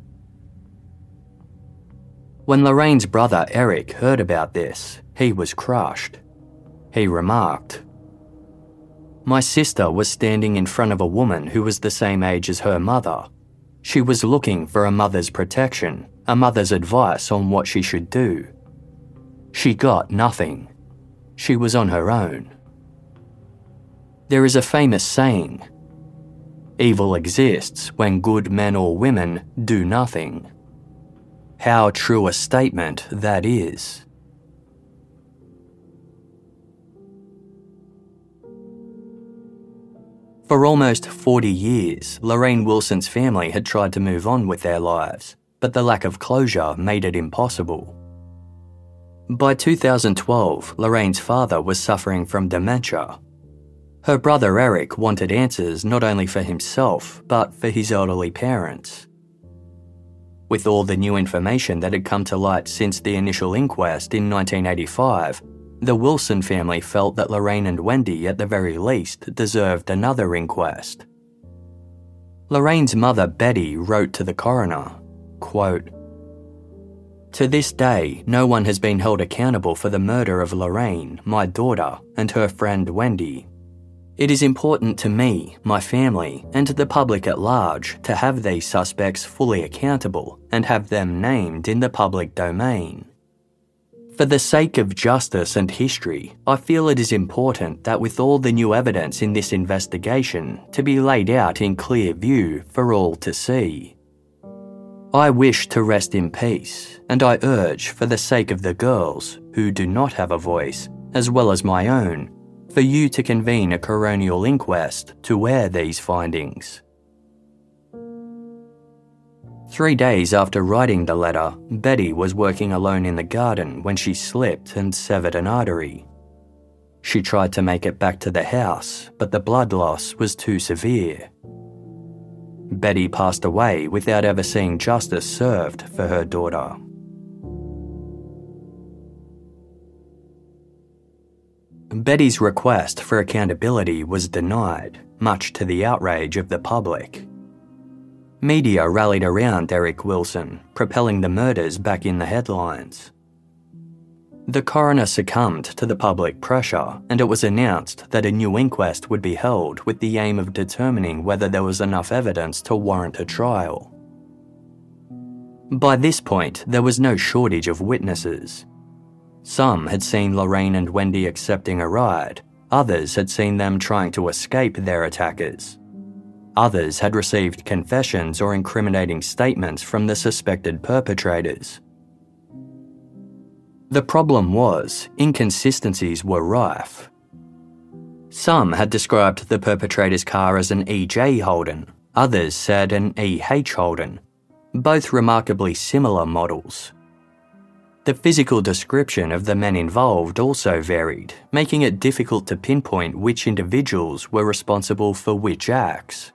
[SPEAKER 2] When Lorraine's brother Eric heard about this, he was crushed. He remarked, "My sister was standing in front of a woman who was the same age as her mother. She was looking for a mother's protection, a mother's advice on what she should do. She got nothing. She was on her own." There is a famous saying, "Evil exists when good men or women do nothing." How true a statement that is. For almost forty years, Lorraine Wilson's family had tried to move on with their lives, but the lack of closure made it impossible. By two thousand twelve, Lorraine's father was suffering from dementia. Her brother Eric wanted answers not only for himself, but for his elderly parents. With all the new information that had come to light since the initial inquest in nineteen eighty-five, the Wilson family felt that Lorraine and Wendy, at the very least, deserved another inquest. Lorraine's mother, Betty, wrote to the coroner, quote, "To this day, no one has been held accountable for the murder of Lorraine, my daughter, and her friend Wendy. It is important to me, my family, and to the public at large to have these suspects fully accountable and have them named in the public domain. For the sake of justice and history, I feel it is important that with all the new evidence in this investigation to be laid out in clear view for all to see. I wish to rest in peace, and I urge, for the sake of the girls, who do not have a voice, as well as my own, for you to convene a coronial inquest to air these findings." Three days after writing the letter, Betty was working alone in the garden when she slipped and severed an artery. She tried to make it back to the house, but the blood loss was too severe. Betty passed away without ever seeing justice served for her daughter. Betty's request for accountability was denied, much to the outrage of the public. Media rallied around Derek Wilson, propelling the murders back in the headlines. The coroner succumbed to the public pressure, and it was announced that a new inquest would be held with the aim of determining whether there was enough evidence to warrant a trial. By this point, there was no shortage of witnesses. Some had seen Lorraine and Wendy accepting a ride, others had seen them trying to escape their attackers. Others had received confessions or incriminating statements from the suspected perpetrators. The problem was, inconsistencies were rife. Some had described the perpetrator's car as an E J Holden, others said an E H Holden, both remarkably similar models. The physical description of the men involved also varied, making it difficult to pinpoint which individuals were responsible for which acts.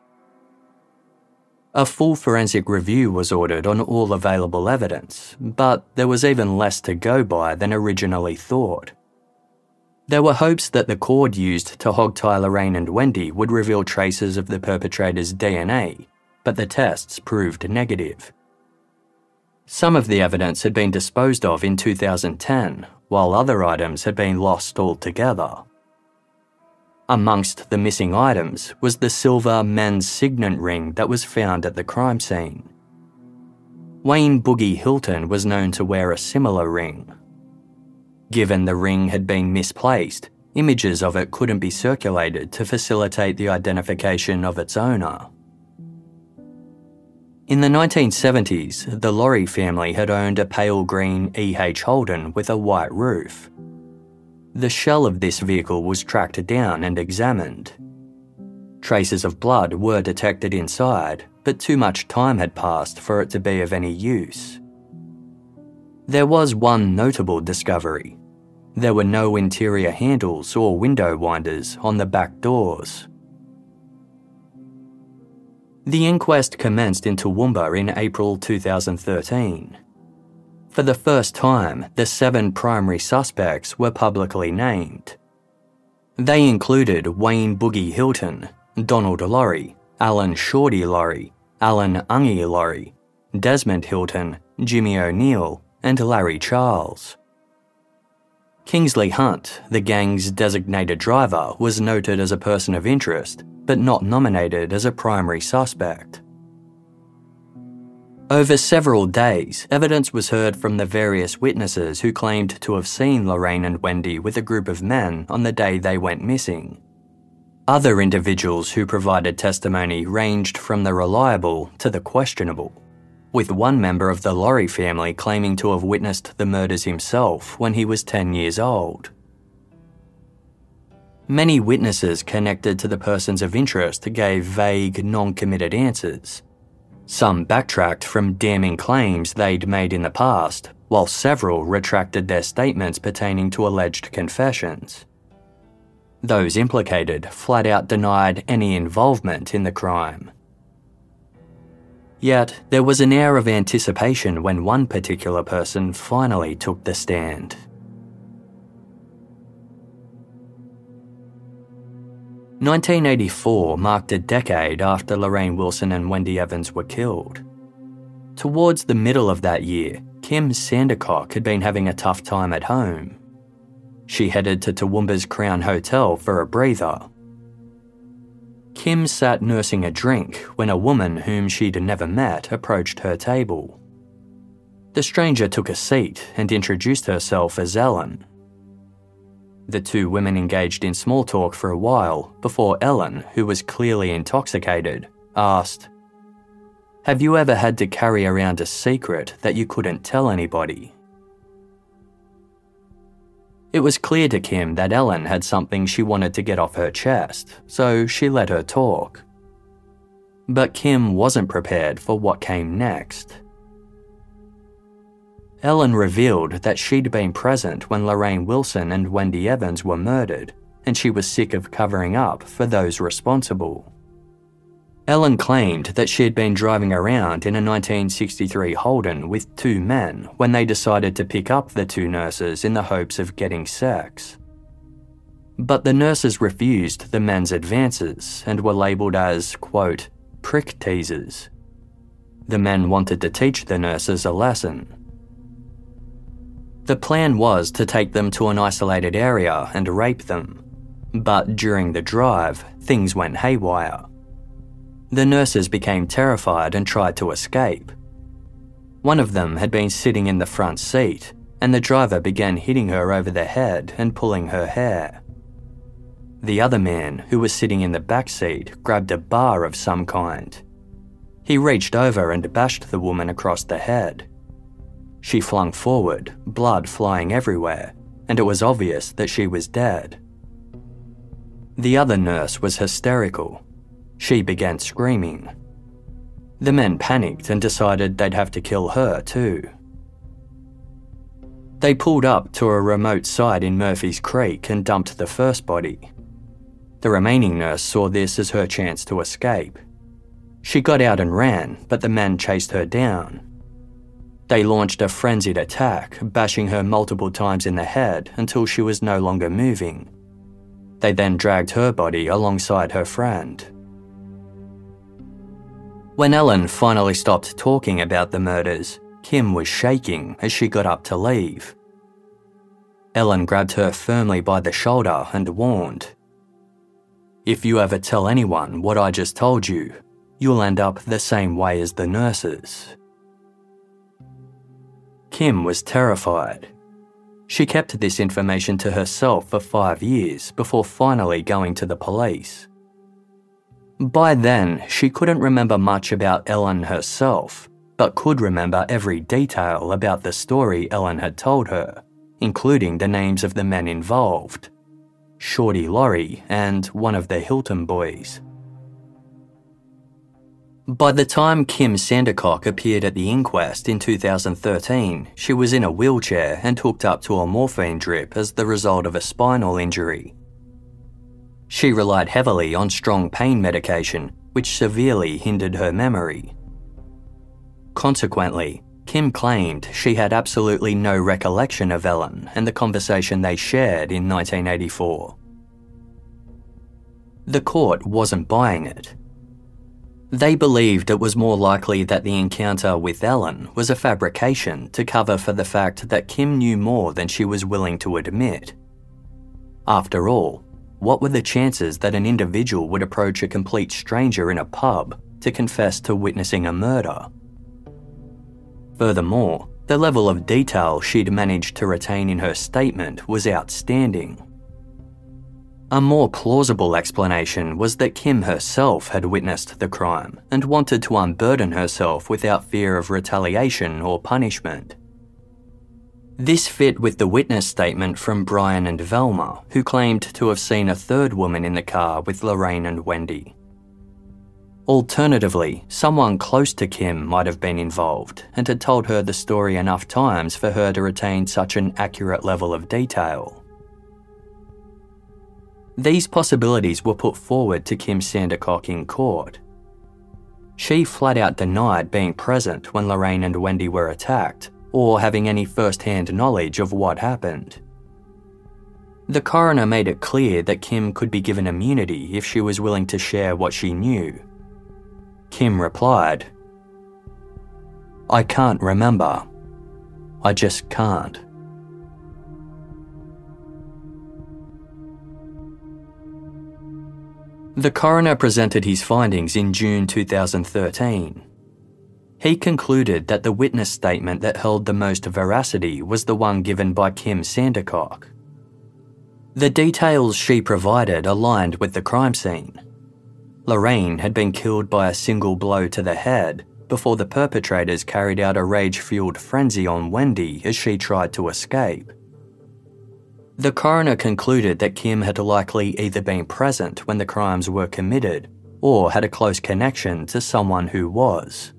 [SPEAKER 2] A full forensic review was ordered on all available evidence, but there was even less to go by than originally thought. There were hopes that the cord used to hogtie Lorraine and Wendy would reveal traces of the perpetrator's D N A, but the tests proved negative. Some of the evidence had been disposed of in two thousand ten, while other items had been lost altogether. Amongst the missing items was the silver men's signet ring that was found at the crime scene. Wayne Boogie Hilton was known to wear a similar ring. Given the ring had been misplaced, images of it couldn't be circulated to facilitate the identification of its owner. In the nineteen seventies, the Laurie family had owned a pale green E H Holden with a white roof. The shell of this vehicle was tracked down and examined. Traces of blood were detected inside, but too much time had passed for it to be of any use. There was one notable discovery. There were no interior handles or window winders on the back doors. The inquest commenced in Toowoomba in April two thousand thirteen. For the first time, the seven primary suspects were publicly named. They included Wayne Boogie Hilton, Donald Laurie, Alan Shorty Laurie, Alan Ungie Laurie, Desmond Hilton, Jimmy O'Neill, and Larry Charles. Kingsley Hunt, the gang's designated driver, was noted as a person of interest, but not nominated as a primary suspect. Over several days, evidence was heard from the various witnesses who claimed to have seen Lorraine and Wendy with a group of men on the day they went missing. Other individuals who provided testimony ranged from the reliable to the questionable, with one member of the Laurie family claiming to have witnessed the murders himself when he was ten years old. Many witnesses connected to the persons of interest gave vague, non-committed answers. Some backtracked from damning claims they'd made in the past, while several retracted their statements pertaining to alleged confessions. Those implicated flat out denied any involvement in the crime. Yet, there was an air of anticipation when one particular person finally took the stand. nineteen eighty-four marked a decade after Lorraine Wilson and Wendy Evans were killed. Towards the middle of that year, Kim Sandercock had been having a tough time at home. She headed to Toowoomba's Crown Hotel for a breather. Kim sat nursing a drink when a woman whom she'd never met approached her table. The stranger took a seat and introduced herself as Ellen. The two women engaged in small talk for a while before Ellen, who was clearly intoxicated, asked, Have you ever had to carry around a secret that you couldn't tell anybody? It was clear to Kim that Ellen had something she wanted to get off her chest, so she let her talk. But Kim wasn't prepared for what came next. Ellen revealed that she'd been present when Lorraine Wilson and Wendy Evans were murdered, and she was sick of covering up for those responsible. Ellen claimed that she had been driving around in a nineteen sixty-three Holden with two men when they decided to pick up the two nurses in the hopes of getting sex. But the nurses refused the men's advances and were labelled as, quote, prick teasers. The men wanted to teach the nurses a lesson. The plan was to take them to an isolated area and rape them, but during the drive, things went haywire. The nurses became terrified and tried to escape. One of them had been sitting in the front seat, and the driver began hitting her over the head and pulling her hair. The other man, who was sitting in the back seat, grabbed a bar of some kind. He reached over and bashed the woman across the head. She flung forward, blood flying everywhere, and it was obvious that she was dead. The other nurse was hysterical. She began screaming. The men panicked and decided they'd have to kill her too. They pulled up to a remote site in Murphy's Creek and dumped the first body. The remaining nurse saw this as her chance to escape. She got out and ran, but the men chased her down. They launched a frenzied attack, bashing her multiple times in the head until she was no longer moving. They then dragged her body alongside her friend. When Ellen finally stopped talking about the murders, Kim was shaking as she got up to leave. Ellen grabbed her firmly by the shoulder and warned, "If you ever tell anyone what I just told you, you'll end up the same way as the nurses." Kim was terrified. She kept this information to herself for five years before finally going to the police. By then, she couldn't remember much about Ellen herself, but could remember every detail about the story Ellen had told her, including the names of the men involved, Shorty Laurie and one of the Hilton boys. By the time Kim Sandercock appeared at the inquest in two thousand thirteen, she was in a wheelchair and hooked up to a morphine drip as the result of a spinal injury. She relied heavily on strong pain medication, which severely hindered her memory. Consequently, Kim claimed she had absolutely no recollection of Ellen and the conversation they shared in nineteen eighty-four. The court wasn't buying it. They believed it was more likely that the encounter with Ellen was a fabrication to cover for the fact that Kim knew more than she was willing to admit. After all, what were the chances that an individual would approach a complete stranger in a pub to confess to witnessing a murder? Furthermore, the level of detail she'd managed to retain in her statement was outstanding. A more plausible explanation was that Kim herself had witnessed the crime and wanted to unburden herself without fear of retaliation or punishment. This fit with the witness statement from Brian and Velma, who claimed to have seen a third woman in the car with Lorraine and Wendy. Alternatively, someone close to Kim might have been involved and had told her the story enough times for her to retain such an accurate level of detail. These possibilities were put forward to Kim Sandercock in court. She flat out denied being present when Lorraine and Wendy were attacked, or having any first-hand knowledge of what happened. The coroner made it clear that Kim could be given immunity if she was willing to share what she knew. Kim replied, "I can't remember. I just can't." The coroner presented his findings in June two thousand thirteen. He concluded that the witness statement that held the most veracity was the one given by Kim Sandercock. The details she provided aligned with the crime scene. Lorraine had been killed by a single blow to the head, before the perpetrators carried out a rage-fueled frenzy on Wendy as she tried to escape. The coroner concluded that Kim had likely either been present when the crimes were committed or had a close connection to someone who was.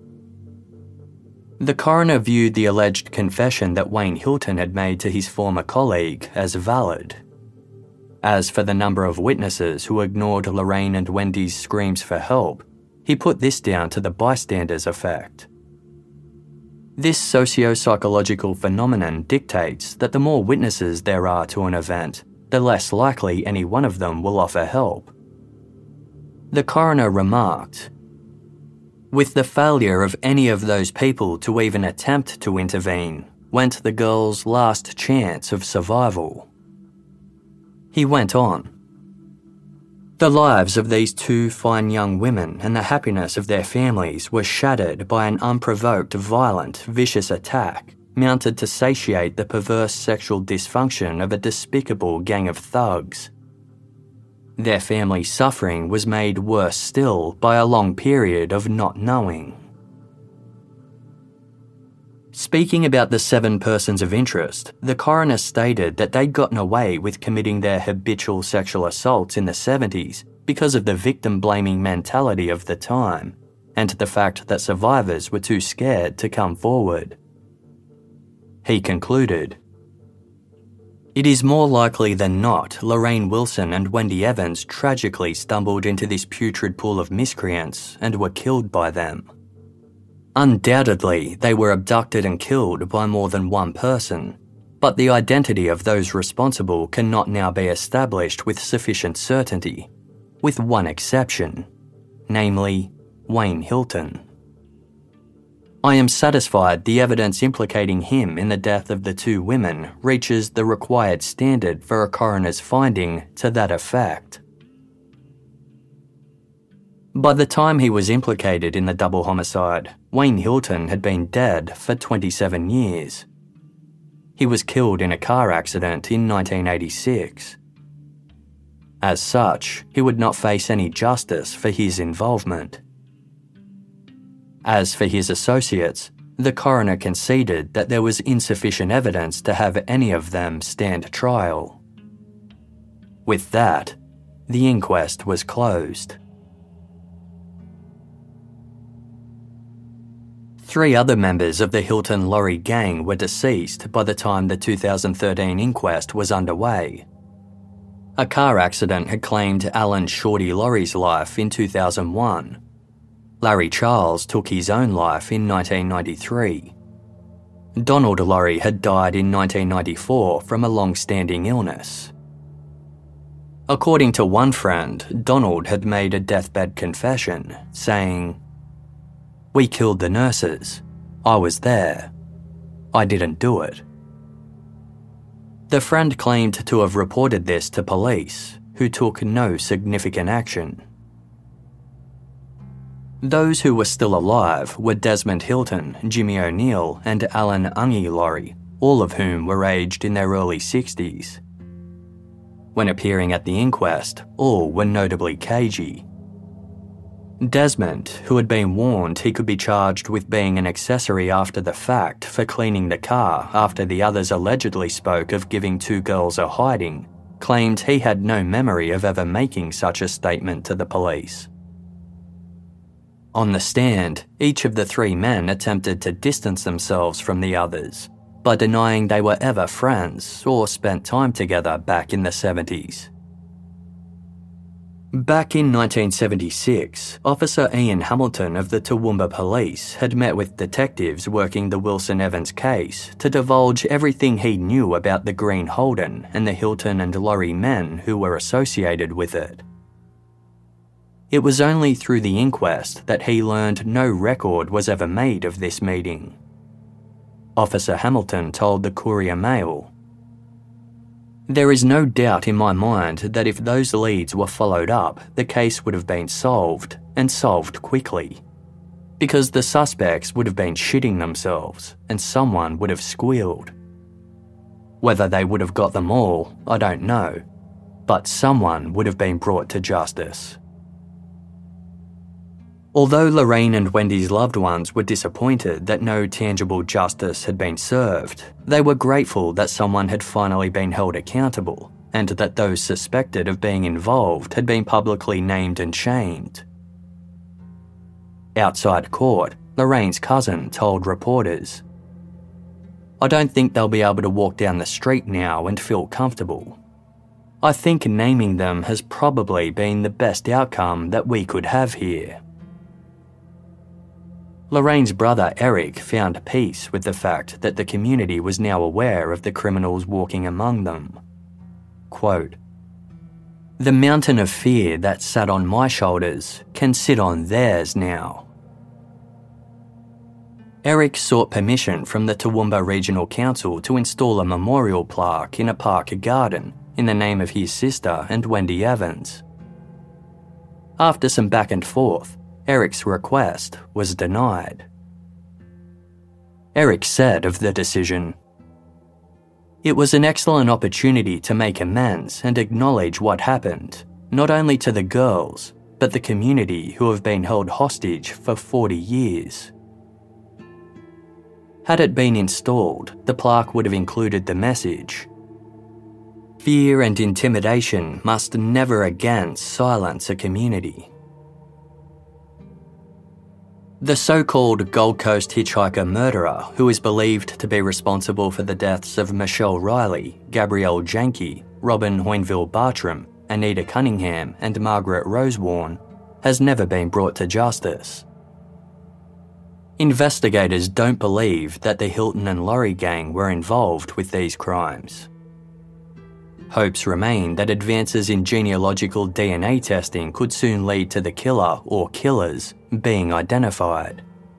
[SPEAKER 2] The coroner viewed the alleged confession that Wayne Hilton had made to his former colleague as valid. As for the number of witnesses who ignored Lorraine and Wendy's screams for help, he put this down to the bystander's effect. This socio-psychological phenomenon dictates that the more witnesses there are to an event, the less likely any one of them will offer help. The coroner remarked, "With the failure of any of those people to even attempt to intervene, went the girl's last chance of survival." He went on, "The lives of these two fine young women and the happiness of their families were shattered by an unprovoked, violent, vicious attack mounted to satiate the perverse sexual dysfunction of a despicable gang of thugs. Their family suffering was made worse still by a long period of not knowing." Speaking about the seven persons of interest, the coroner stated that they'd gotten away with committing their habitual sexual assaults in the seventies because of the victim-blaming mentality of the time and the fact that survivors were too scared to come forward. He concluded, "It is more likely than not Lorraine Wilson and Wendy Evans tragically stumbled into this putrid pool of miscreants and were killed by them. Undoubtedly, they were abducted and killed by more than one person, but the identity of those responsible cannot now be established with sufficient certainty, with one exception, namely Wayne Hilton. I am satisfied the evidence implicating him in the death of the two women reaches the required standard for a coroner's finding to that effect." By the time he was implicated in the double homicide, Wayne Hilton had been dead for twenty-seven years. He was killed in a car accident in nineteen eighty-six. As such, he would not face any justice for his involvement. As for his associates, the coroner conceded that there was insufficient evidence to have any of them stand trial. With that, the inquest was closed. Three other members of the Hilton-Laurie gang were deceased by the time the two thousand thirteen inquest was underway. A car accident had claimed Alan Shorty Laurie's life in two thousand one. Larry Charles took his own life in nineteen ninety-three. Donald Laurie had died in nineteen ninety-four from a long-standing illness. According to one friend, Donald had made a deathbed confession, saying, "We killed the nurses. I was there. I didn't do it." The friend claimed to have reported this to police, who took no significant action. Those who were still alive were Desmond Hilton, Jimmy O'Neill, and Alan Ungi Laurie, all of whom were aged in their early sixties. When appearing at the inquest, all were notably cagey. Desmond, who had been warned he could be charged with being an accessory after the fact for cleaning the car after the others allegedly spoke of giving two girls a hiding, claimed he had no memory of ever making such a statement to the police. On the stand, each of the three men attempted to distance themselves from the others by denying they were ever friends or spent time together back in the seventies. Back in nineteen seventy-six, Officer Ian Hamilton of the Toowoomba Police had met with detectives working the Wilson Evans case to divulge everything he knew about the Green Holden and the Hilton and Laurie men who were associated with it. It was only through the inquest that he learned no record was ever made of this meeting. Officer Hamilton told the Courier Mail, "There is no doubt in my mind that if those leads were followed up, the case would have been solved, and solved quickly. Because the suspects would have been shitting themselves, and someone would have squealed. Whether they would have got them all, I don't know, but someone would have been brought to justice." Although Lorraine and Wendy's loved ones were disappointed that no tangible justice had been served, they were grateful that someone had finally been held accountable and that those suspected of being involved had been publicly named and shamed. Outside court, Lorraine's cousin told reporters, "I don't think they'll be able to walk down the street now and feel comfortable. I think naming them has probably been the best outcome that we could have here." Lorraine's brother Eric found peace with the fact that the community was now aware of the criminals walking among them. Quote, "The mountain of fear that sat on my shoulders can sit on theirs now." Eric sought permission from the Toowoomba Regional Council to install a memorial plaque in a park garden in the name of his sister and Wendy Evans. After some back and forth, Eric's request was denied. Eric said of the decision, "It was an excellent opportunity to make amends and acknowledge what happened, not only to the girls, but the community who have been held hostage for forty years. Had it been installed, the plaque would have included the message, "Fear and intimidation must never again silence a community." The so-called Gold Coast hitchhiker murderer, who is believed to be responsible for the deaths of Michelle Riley, Gabrielle Janke, Robin Hoynville-Bartram, Anita Cunningham and Margaret Rosewarne, has never been brought to justice. Investigators don't believe that the Hilton and Laurie gang were involved with these crimes. Hopes remain that advances in genealogical D N A testing could soon lead to the killer or killers being identified.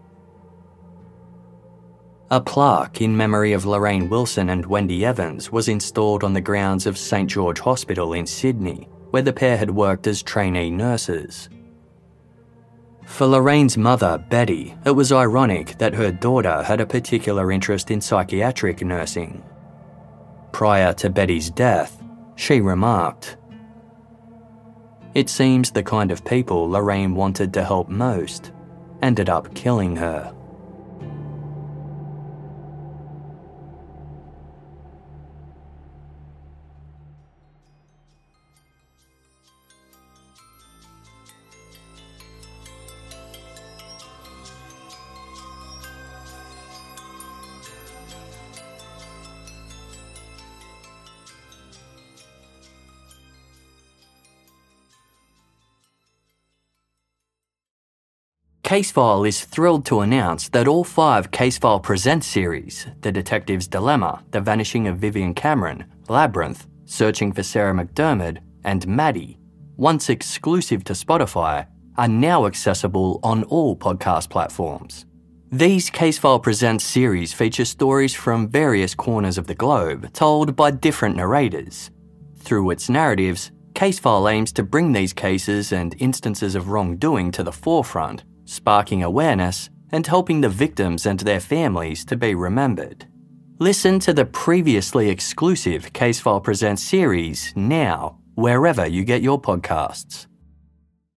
[SPEAKER 2] A plaque in memory of Lorraine Wilson and Wendy Evans was installed on the grounds of Saint George Hospital in Sydney, where the pair had worked as trainee nurses. For Lorraine's mother, Betty, it was ironic that her daughter had a particular interest in psychiatric nursing. Prior to Betty's death, she remarked, "It seems the kind of people Lorraine wanted to help most ended up killing her." Casefile is thrilled to announce that all five Casefile Presents series, The Detective's Dilemma, The Vanishing of Vivian Cameron, Labyrinth, Searching for Sarah McDermott, and Maddie, once exclusive to Spotify, are now accessible on all podcast platforms. These Casefile Presents series feature stories from various corners of the globe, told by different narrators. Through its narratives, Casefile aims to bring these cases and instances of wrongdoing to the forefront, sparking awareness and helping the victims and their families to be remembered. Listen to the previously exclusive Casefile Presents series now, wherever you get your podcasts.